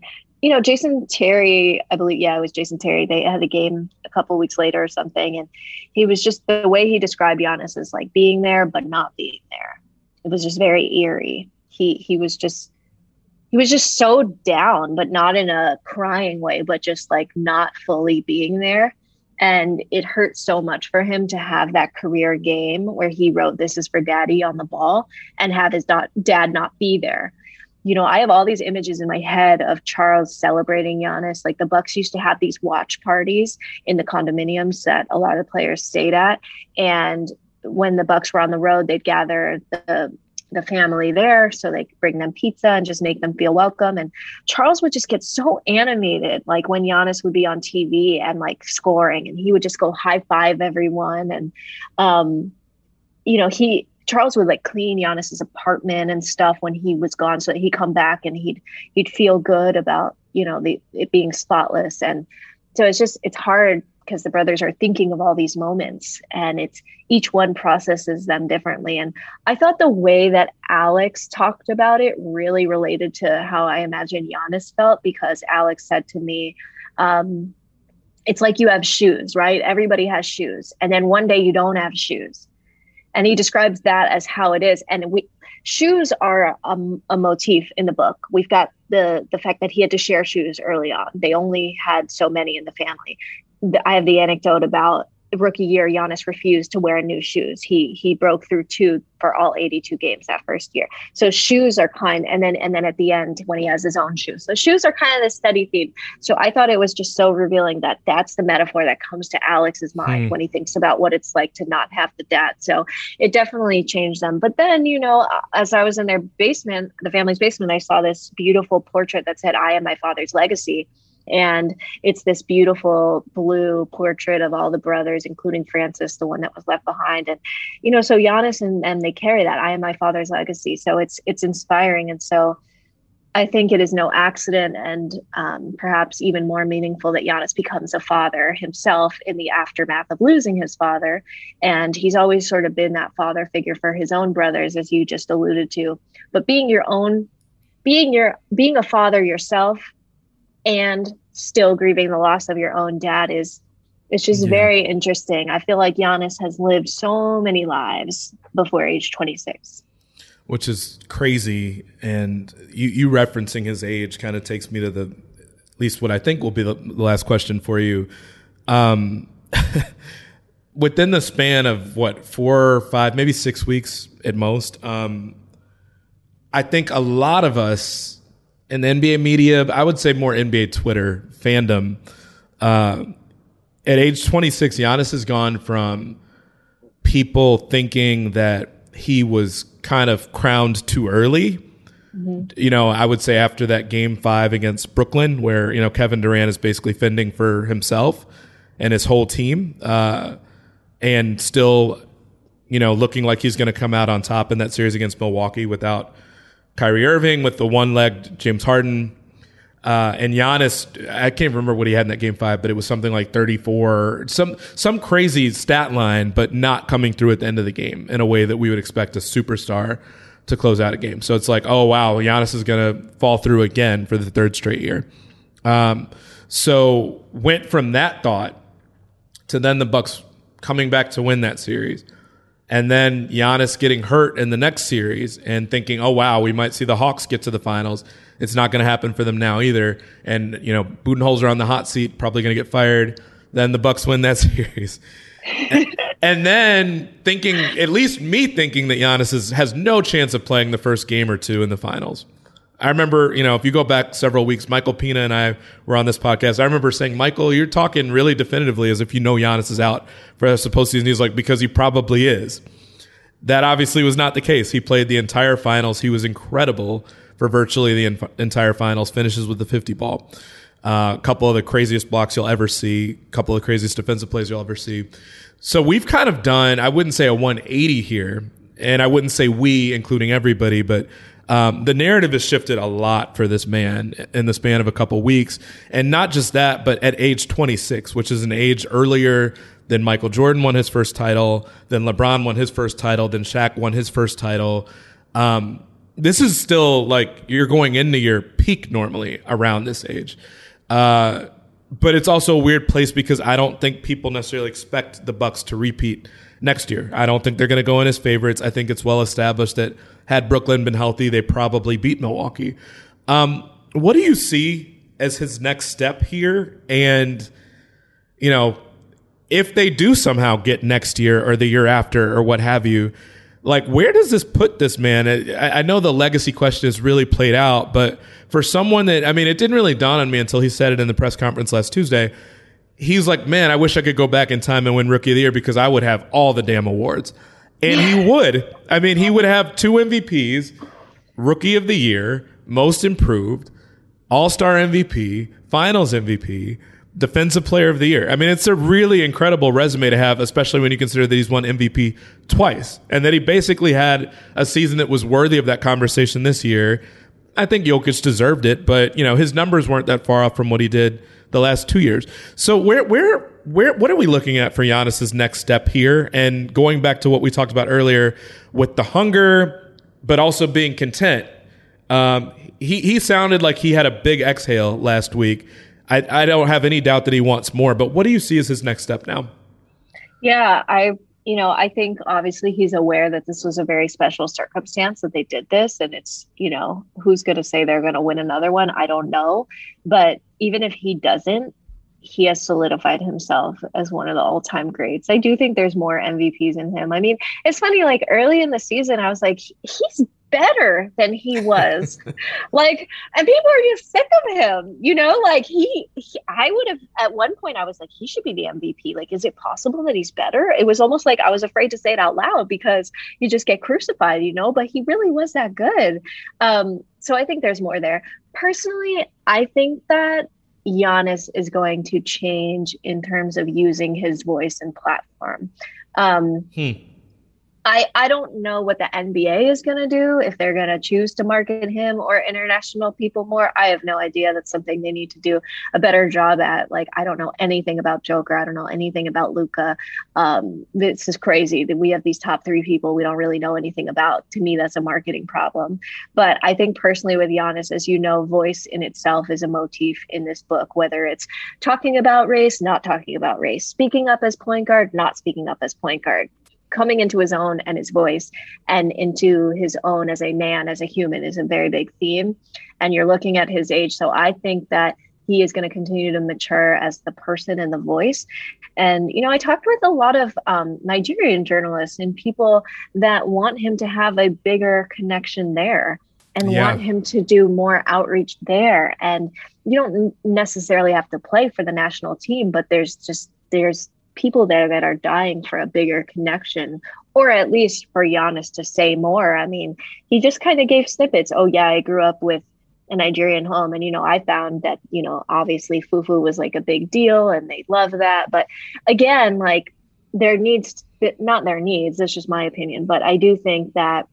you know, Jason Terry, I believe, yeah, it was Jason Terry. They had a game a couple weeks later or something. And he was just, the way he described Giannis as like being there, but not being there. It was just very eerie. He, he was just, he was just so down, but not in a crying way, but just like not fully being there. And it hurt so much for him to have that career game where he wrote, "This is for Daddy" on the ball, and have his dad not be there. You know, I have all these images in my head of Charles celebrating Giannis. Like the Bucks used to have these watch parties in the condominiums that a lot of players stayed at. And when the Bucks were on the road, they'd gather the the family there. So they could bring them pizza and just make them feel welcome. And Charles would just get so animated, like when Giannis would be on T V and like scoring, and he would just go high five everyone. And, um, you know, he, Charles would like clean Giannis's apartment and stuff when he was gone, so that he'd come back and he'd he'd feel good about, you know, the it being spotless. And so it's just, it's hard because the brothers are thinking of all these moments, and it's each one processes them differently. And I thought the way that Alex talked about it really related to how I imagine Giannis felt, because Alex said to me, um, it's like you have shoes, right? Everybody has shoes. And then one day you don't have shoes. And he describes that as how it is. And we, shoes are a, a motif in the book. We've got the the fact that he had to share shoes early on. They only had so many in the family. I have the anecdote about rookie year, Giannis refused to wear new shoes. He he broke through two for all eighty-two games that first year. So shoes are kind, and then and then at the end when he has his own shoes. So shoes are kind of the steady theme. So I thought it was just so revealing that that's the metaphor that comes to Alex's mind mm. when he thinks about what it's like to not have the dad. So it definitely changed them. But then, you know, as I was in their basement, the family's basement, I saw this beautiful portrait that said, "I am my father's legacy." And it's this beautiful blue portrait of all the brothers, including Francis, the one that was left behind. And, you know, so Giannis and, and they carry that, "I am my father's legacy." So it's, it's inspiring. And so I think it is no accident, and um, perhaps even more meaningful, that Giannis becomes a father himself in the aftermath of losing his father. And he's always sort of been that father figure for his own brothers, as you just alluded to. But being your own, being your, being a father yourself, and still grieving the loss of your own dad is, it's just yeah. very interesting. I feel like Giannis has lived so many lives before age twenty-six. Which is crazy. And you, you referencing his age kind of takes me to the, at least what I think will be the, the last question for you. Um, within the span of what, four or five, maybe six weeks at most, um, I think a lot of us in the N B A media, I would say more N B A Twitter fandom, uh, at age twenty-six, Giannis has gone from people thinking that he was kind of crowned too early. Mm-hmm. You know, I would say after that game five against Brooklyn, where, you know, Kevin Durant is basically fending for himself and his whole team, uh, and still, you know, looking like he's going to come out on top in that series against Milwaukee without Kyrie Irving, with the one-legged James Harden, uh, and Giannis. I can't remember what he had in that game five, but it was something like thirty-four, some some crazy stat line, but not coming through at the end of the game in a way that we would expect a superstar to close out a game. So it's like, oh wow, Giannis is going to fall through again for the third straight year. Um, so went from that thought to then the Bucks coming back to win that series. And then Giannis getting hurt in the next series and thinking, oh, wow, we might see the Hawks get to the finals. It's not going to happen for them now either. And, you know, Budenholzer on the hot seat, probably going to get fired. Then the Bucks win that series. and, and then thinking, at least me thinking, that Giannis is, has no chance of playing the first game or two in the finals. I remember, you know, if you go back several weeks, Michael Pina and I were on this podcast. I remember saying, Michael, you're talking really definitively as if you know Giannis is out for the postseason. He's like, because he probably is. That obviously was not the case. He played the entire finals. He was incredible for virtually the en- entire finals, finishes with the fifty ball. A uh, couple of the craziest blocks you'll ever see, a couple of the craziest defensive plays you'll ever see. So we've kind of done, I wouldn't say a one eighty here, and I wouldn't say we, including everybody, but Um, the narrative has shifted a lot for this man in the span of a couple weeks. And not just that, but at age twenty-six, which is an age earlier than Michael Jordan won his first title, then LeBron won his first title, then Shaq won his first title. Um, this is still like you're going into your peak normally around this age. Uh, but it's also a weird place because I don't think people necessarily expect the Bucks to repeat next year. I don't think they're going to go in as favorites. I think it's well established that had Brooklyn been healthy, they probably beat Milwaukee. Um, what do you see as his next step here? And, you know, if they do somehow get next year or the year after or what have you, like, where does this put this man? I, I know the legacy question is really played out, but for someone that, I mean, it didn't really dawn on me until he said it in the press conference last Tuesday. He's like, man, I wish I could go back in time and win Rookie of the Year because I would have all the damn awards. And he would. I mean, he would have two M V Ps, Rookie of the Year, Most Improved, All-Star M V P, Finals M V P, Defensive Player of the Year. I mean, it's a really incredible resume to have, especially when you consider that he's won M V P twice and that he basically had a season that was worthy of that conversation this year. I think Jokic deserved it, but, you know, his numbers weren't that far off from what he did the last two years. So where, where, where, what are we looking at for Giannis's next step here? And going back to what we talked about earlier with the hunger, but also being content. Um, he, he sounded like he had a big exhale last week. I, I don't have any doubt that he wants more, but what do you see as his next step now? Yeah, I, you know, I think obviously he's aware that this was a very special circumstance that they did this, and it's, you know, who's going to say they're going to win another one? I don't know. But even if he doesn't, he has solidified himself as one of the all-time greats. I do think there's more M V Ps in him. I mean, it's funny, like early in the season, I was like, he's better than he was. Like, and people are just sick of him, you know, like he, he I would have, at one point I was like, he should be the M V P. Like, is it possible that he's better? It was almost like I was afraid to say it out loud because you just get crucified, you know, but he really was that good. Um, so I think there's more there. Personally, I think that Giannis is going to change in terms of using his voice and platform. Um, hmm. I, I don't know what the N B A is going to do, if they're going to choose to market him or international people more. I have no idea. That's something they need to do a better job at. Like, I don't know anything about Joker. I don't know anything about Luka. Um, this is crazy that we have these top three people we don't really know anything about. To me, that's a marketing problem. But I think personally with Giannis, as you know, voice in itself is a motif in this book, whether it's talking about race, not talking about race, speaking up as point guard, not speaking up as point guard, coming into his own and his voice and into his own as a man, as a human, is a very big theme. And you're looking at his age. So I think that he is going to continue to mature as the person and the voice. And, you know, I talked with a lot of um, Nigerian journalists and people that want him to have a bigger connection there and yeah. want him to do more outreach there. And you don't necessarily have to play for the national team, but there's just, there's, people there that are dying for a bigger connection, or at least for Giannis to say more. I mean, he just kind of gave snippets. Oh yeah, I grew up with a Nigerian home. And, you know, I found that, you know, obviously fufu was like a big deal and they love that. But again, like there needs, to, not their needs, that's just my opinion. But I do think that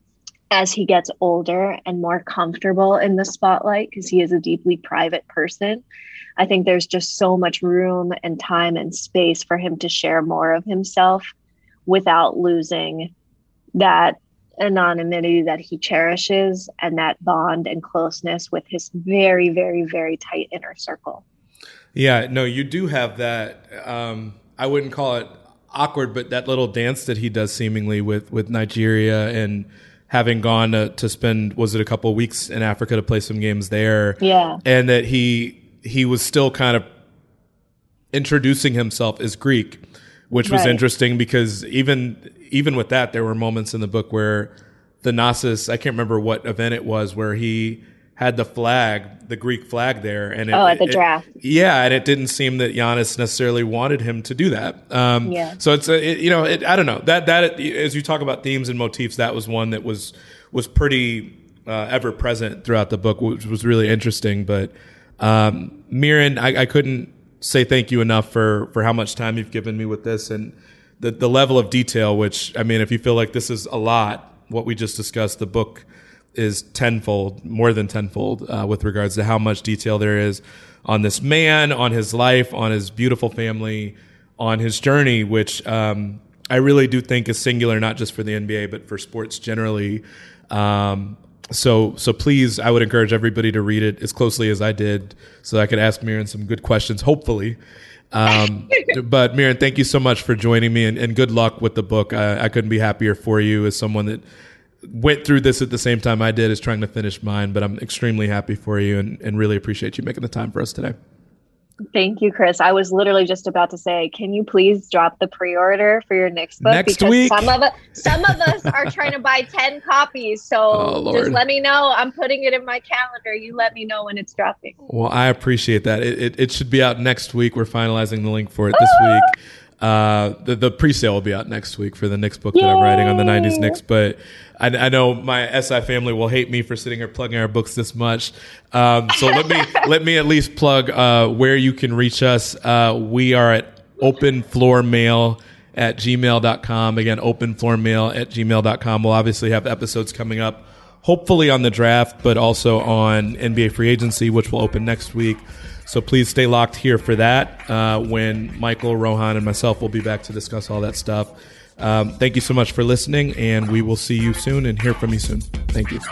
as he gets older and more comfortable in the spotlight, because he is a deeply private person, I think there's just so much room and time and space for him to share more of himself without losing that anonymity that he cherishes and that bond and closeness with his very, very, very tight inner circle. Yeah, no, you do have that. Um, I wouldn't call it awkward, but that little dance that he does seemingly with, with Nigeria and having gone to, to spend, was it a couple of weeks in Africa to play some games there? Yeah. And that he... he was still kind of introducing himself as Greek, which was right. interesting because even even with that, there were moments in the book where Thanasis, I can't remember what event it was, where he had the flag, the Greek flag there. And it, oh, at the it, draft. It, yeah, and it didn't seem that Giannis necessarily wanted him to do that. Um, yeah. So it's, a, it, you know, it, I don't know. That, that as you talk about themes and motifs, that was one that was, was pretty uh, ever present throughout the book, which was really interesting. But Um, Miran, I, I couldn't say thank you enough for, for how much time you've given me with this and the, the level of detail, which, I mean, if you feel like this is a lot, what we just discussed, the book is tenfold, more than tenfold, uh, with regards to how much detail there is on this man, on his life, on his beautiful family, on his journey, which, um, I really do think is singular, not just for the N B A, but for sports generally. Um, so so please, I would encourage everybody to read it as closely as I did, so I could ask Miriam some good questions, hopefully. Um, but Miriam, thank you so much for joining me, and, and good luck with the book. I, I couldn't be happier for you as someone that went through this at the same time I did as trying to finish mine, but I'm extremely happy for you and, and really appreciate you making the time for us today. Thank you, Chris. I was literally just about to say, can you please drop the pre-order for your next book? Next because week. Some of, us, some of us are trying to buy ten copies. So oh, just let me know. I'm putting it in my calendar. You let me know when it's dropping. Well, I appreciate that. It, it, it should be out next week. We're finalizing the link for it this week. Uh, the, the pre-sale will be out next week for the Knicks book Yay! that I'm writing on the nineties Knicks. But I, I know my S I family will hate me for sitting here plugging our books this much. Um, so let me let me at least plug uh, where you can reach us. Uh, we are at openfloormail at gmail dot com. Again, openfloormail at gmail dot com. We'll obviously have episodes coming up, hopefully on the draft, but also on N B A free agency, which will open next week. So please stay locked here for that uh, when Michael, Rohan, and myself will be back to discuss all that stuff. Um, thank you so much for listening, and we will see you soon and hear from you soon. Thank you.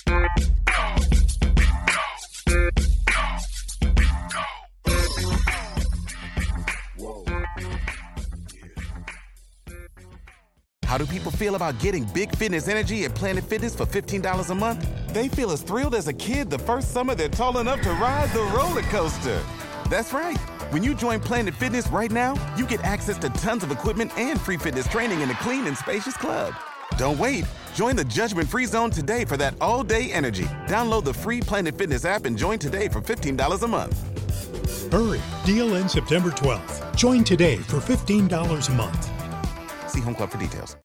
How do people feel about getting big fitness energy at Planet Fitness for fifteen dollars a month? They feel as thrilled as a kid the first summer they're tall enough to ride the roller coaster. That's right. When you join Planet Fitness right now, you get access to tons of equipment and free fitness training in a clean and spacious club. Don't wait. Join the judgment-free zone today for that all-day energy. Download the free Planet Fitness app and join today for fifteen dollars a month. Hurry. Deal ends September twelfth. Join today for fifteen dollars a month. See Home Club for details.